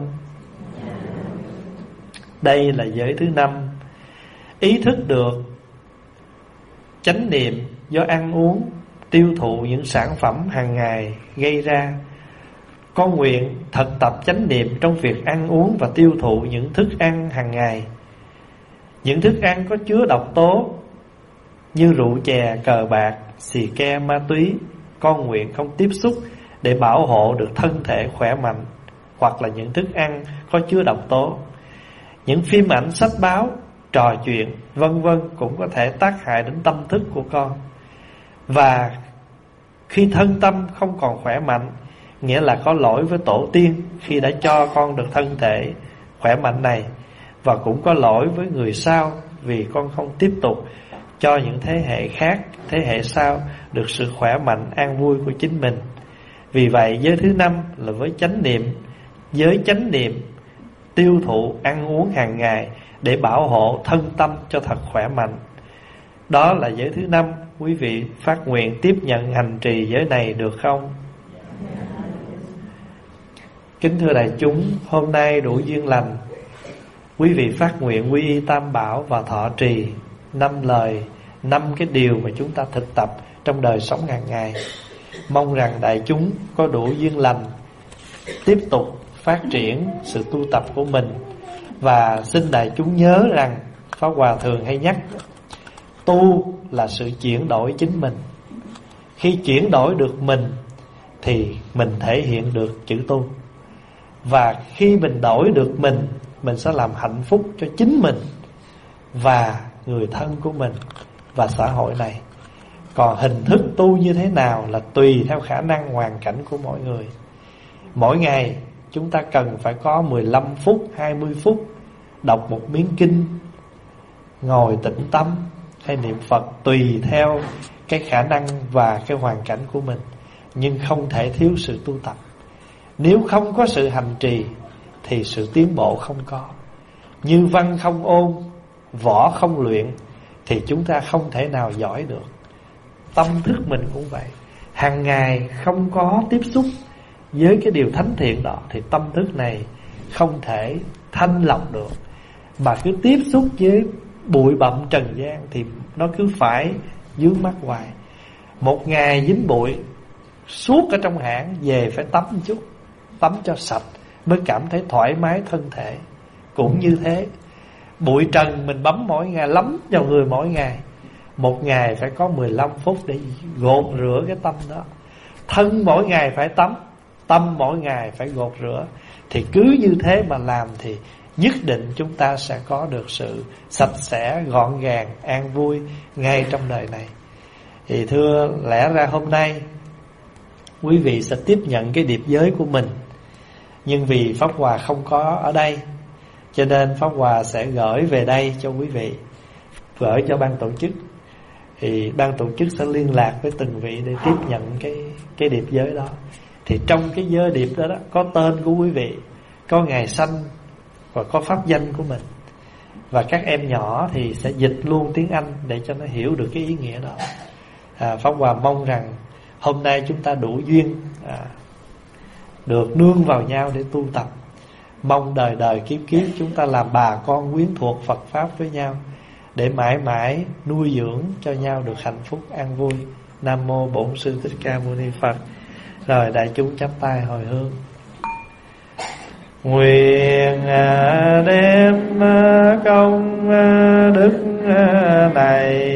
Đây là giới thứ năm. Ý thức được chánh niệm do ăn uống, tiêu thụ những sản phẩm hàng ngày gây ra. Con nguyện thực tập chánh niệm trong việc ăn uống và tiêu thụ những thức ăn hàng ngày. Những thức ăn có chứa độc tố như rượu chè, cờ bạc, xì ke, ma túy, con nguyện không tiếp xúc để bảo hộ được thân thể khỏe mạnh. Hoặc là những thức ăn có chứa độc tố. Những phim ảnh, sách báo, trò chuyện, vân vân cũng có thể tác hại đến tâm thức của con. Và khi thân tâm không còn khỏe mạnh, nghĩa là có lỗi với tổ tiên khi đã cho con được thân thể khỏe mạnh này. Và cũng có lỗi với người sau vì con không tiếp tục cho những thế hệ khác, thế hệ sau được sự khỏe mạnh, an vui của chính mình. Vì vậy giới thứ năm là với chánh niệm, giới chánh niệm tiêu thụ, ăn uống hàng ngày để bảo hộ thân tâm cho thật khỏe mạnh. Đó là giới thứ năm. Quý vị phát nguyện tiếp nhận hành trì giới này được không? Kính thưa đại chúng, hôm nay đủ duyên lành, quý vị phát nguyện quy y Tam Bảo và thọ trì 5 lời, 5 cái điều mà chúng ta thực tập trong đời sống hàng ngày. Mong rằng đại chúng có đủ duyên lành tiếp tục phát triển sự tu tập của mình. Và xin đại chúng nhớ rằng Pháp Hòa thường hay nhắc, tu là sự chuyển đổi chính mình. Khi chuyển đổi được mình thì mình thể hiện được chữ tu. Và khi mình đổi được mình sẽ làm hạnh phúc cho chính mình và người thân của mình và xã hội này. Còn hình thức tu như thế nào là tùy theo khả năng hoàn cảnh của mỗi người. Mỗi ngày chúng ta cần phải có 15 phút, 20 phút đọc một miếng kinh, ngồi tĩnh tâm hay niệm Phật, tùy theo cái khả năng và cái hoàn cảnh của mình. Nhưng không thể thiếu sự tu tập. Nếu không có sự hành trì thì sự tiến bộ không có. Như văn không ôn, võ không luyện thì chúng ta không thể nào giỏi được. Tâm thức mình cũng vậy. Hàng ngày không có tiếp xúc với cái điều thánh thiện đó thì tâm thức này không thể thanh lọc được. Mà cứ tiếp xúc với bụi bặm trần gian thì nó cứ phải vướng mắc hoài. Một ngày dính bụi suốt ở trong hãng, về phải tắm một chút, tắm cho sạch mới cảm thấy thoải mái thân thể. Cũng như thế, bụi trần mình bấm mỗi ngày, lắm vào người mỗi ngày. Một ngày phải có 15 phút để gột rửa cái tâm đó. Thân mỗi ngày phải tắm, tâm mỗi ngày phải gột rửa. Thì cứ như thế mà làm thì nhất định chúng ta sẽ có được sự sạch sẽ, gọn gàng, an vui ngay trong đời này. Thì thưa, lẽ ra hôm nay quý vị sẽ tiếp nhận cái điệp giới của mình. Nhưng vì Pháp Hòa không có ở đây, cho nên Pháp Hòa sẽ gửi về đây cho quý vị, gửi cho ban tổ chức. Thì ban tổ chức sẽ liên lạc với từng vị để tiếp nhận cái điệp giới đó. Thì trong cái giới điệp đó, có tên của quý vị, có ngày sanh và có pháp danh của mình. Và các em nhỏ thì sẽ dịch luôn tiếng Anh để cho nó hiểu được cái ý nghĩa đó. Pháp Hòa mong rằng hôm nay chúng ta đủ duyên được nương vào nhau để tu tập. Mong đời đời kiếp kiếp chúng ta làm bà con quyến thuộc Phật Pháp với nhau, để mãi mãi nuôi dưỡng cho nhau được hạnh phúc an vui. Nam mô Bổn Sư Thích Ca Mâu Ni Phật. Rồi đại chúng chắp tay hồi hướng. Nguyện đem công đức này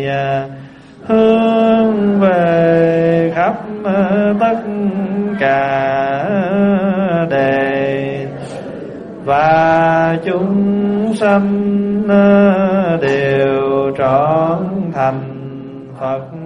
hướng về khắp tất cả đề và chúng sanh đều trọn thành Phật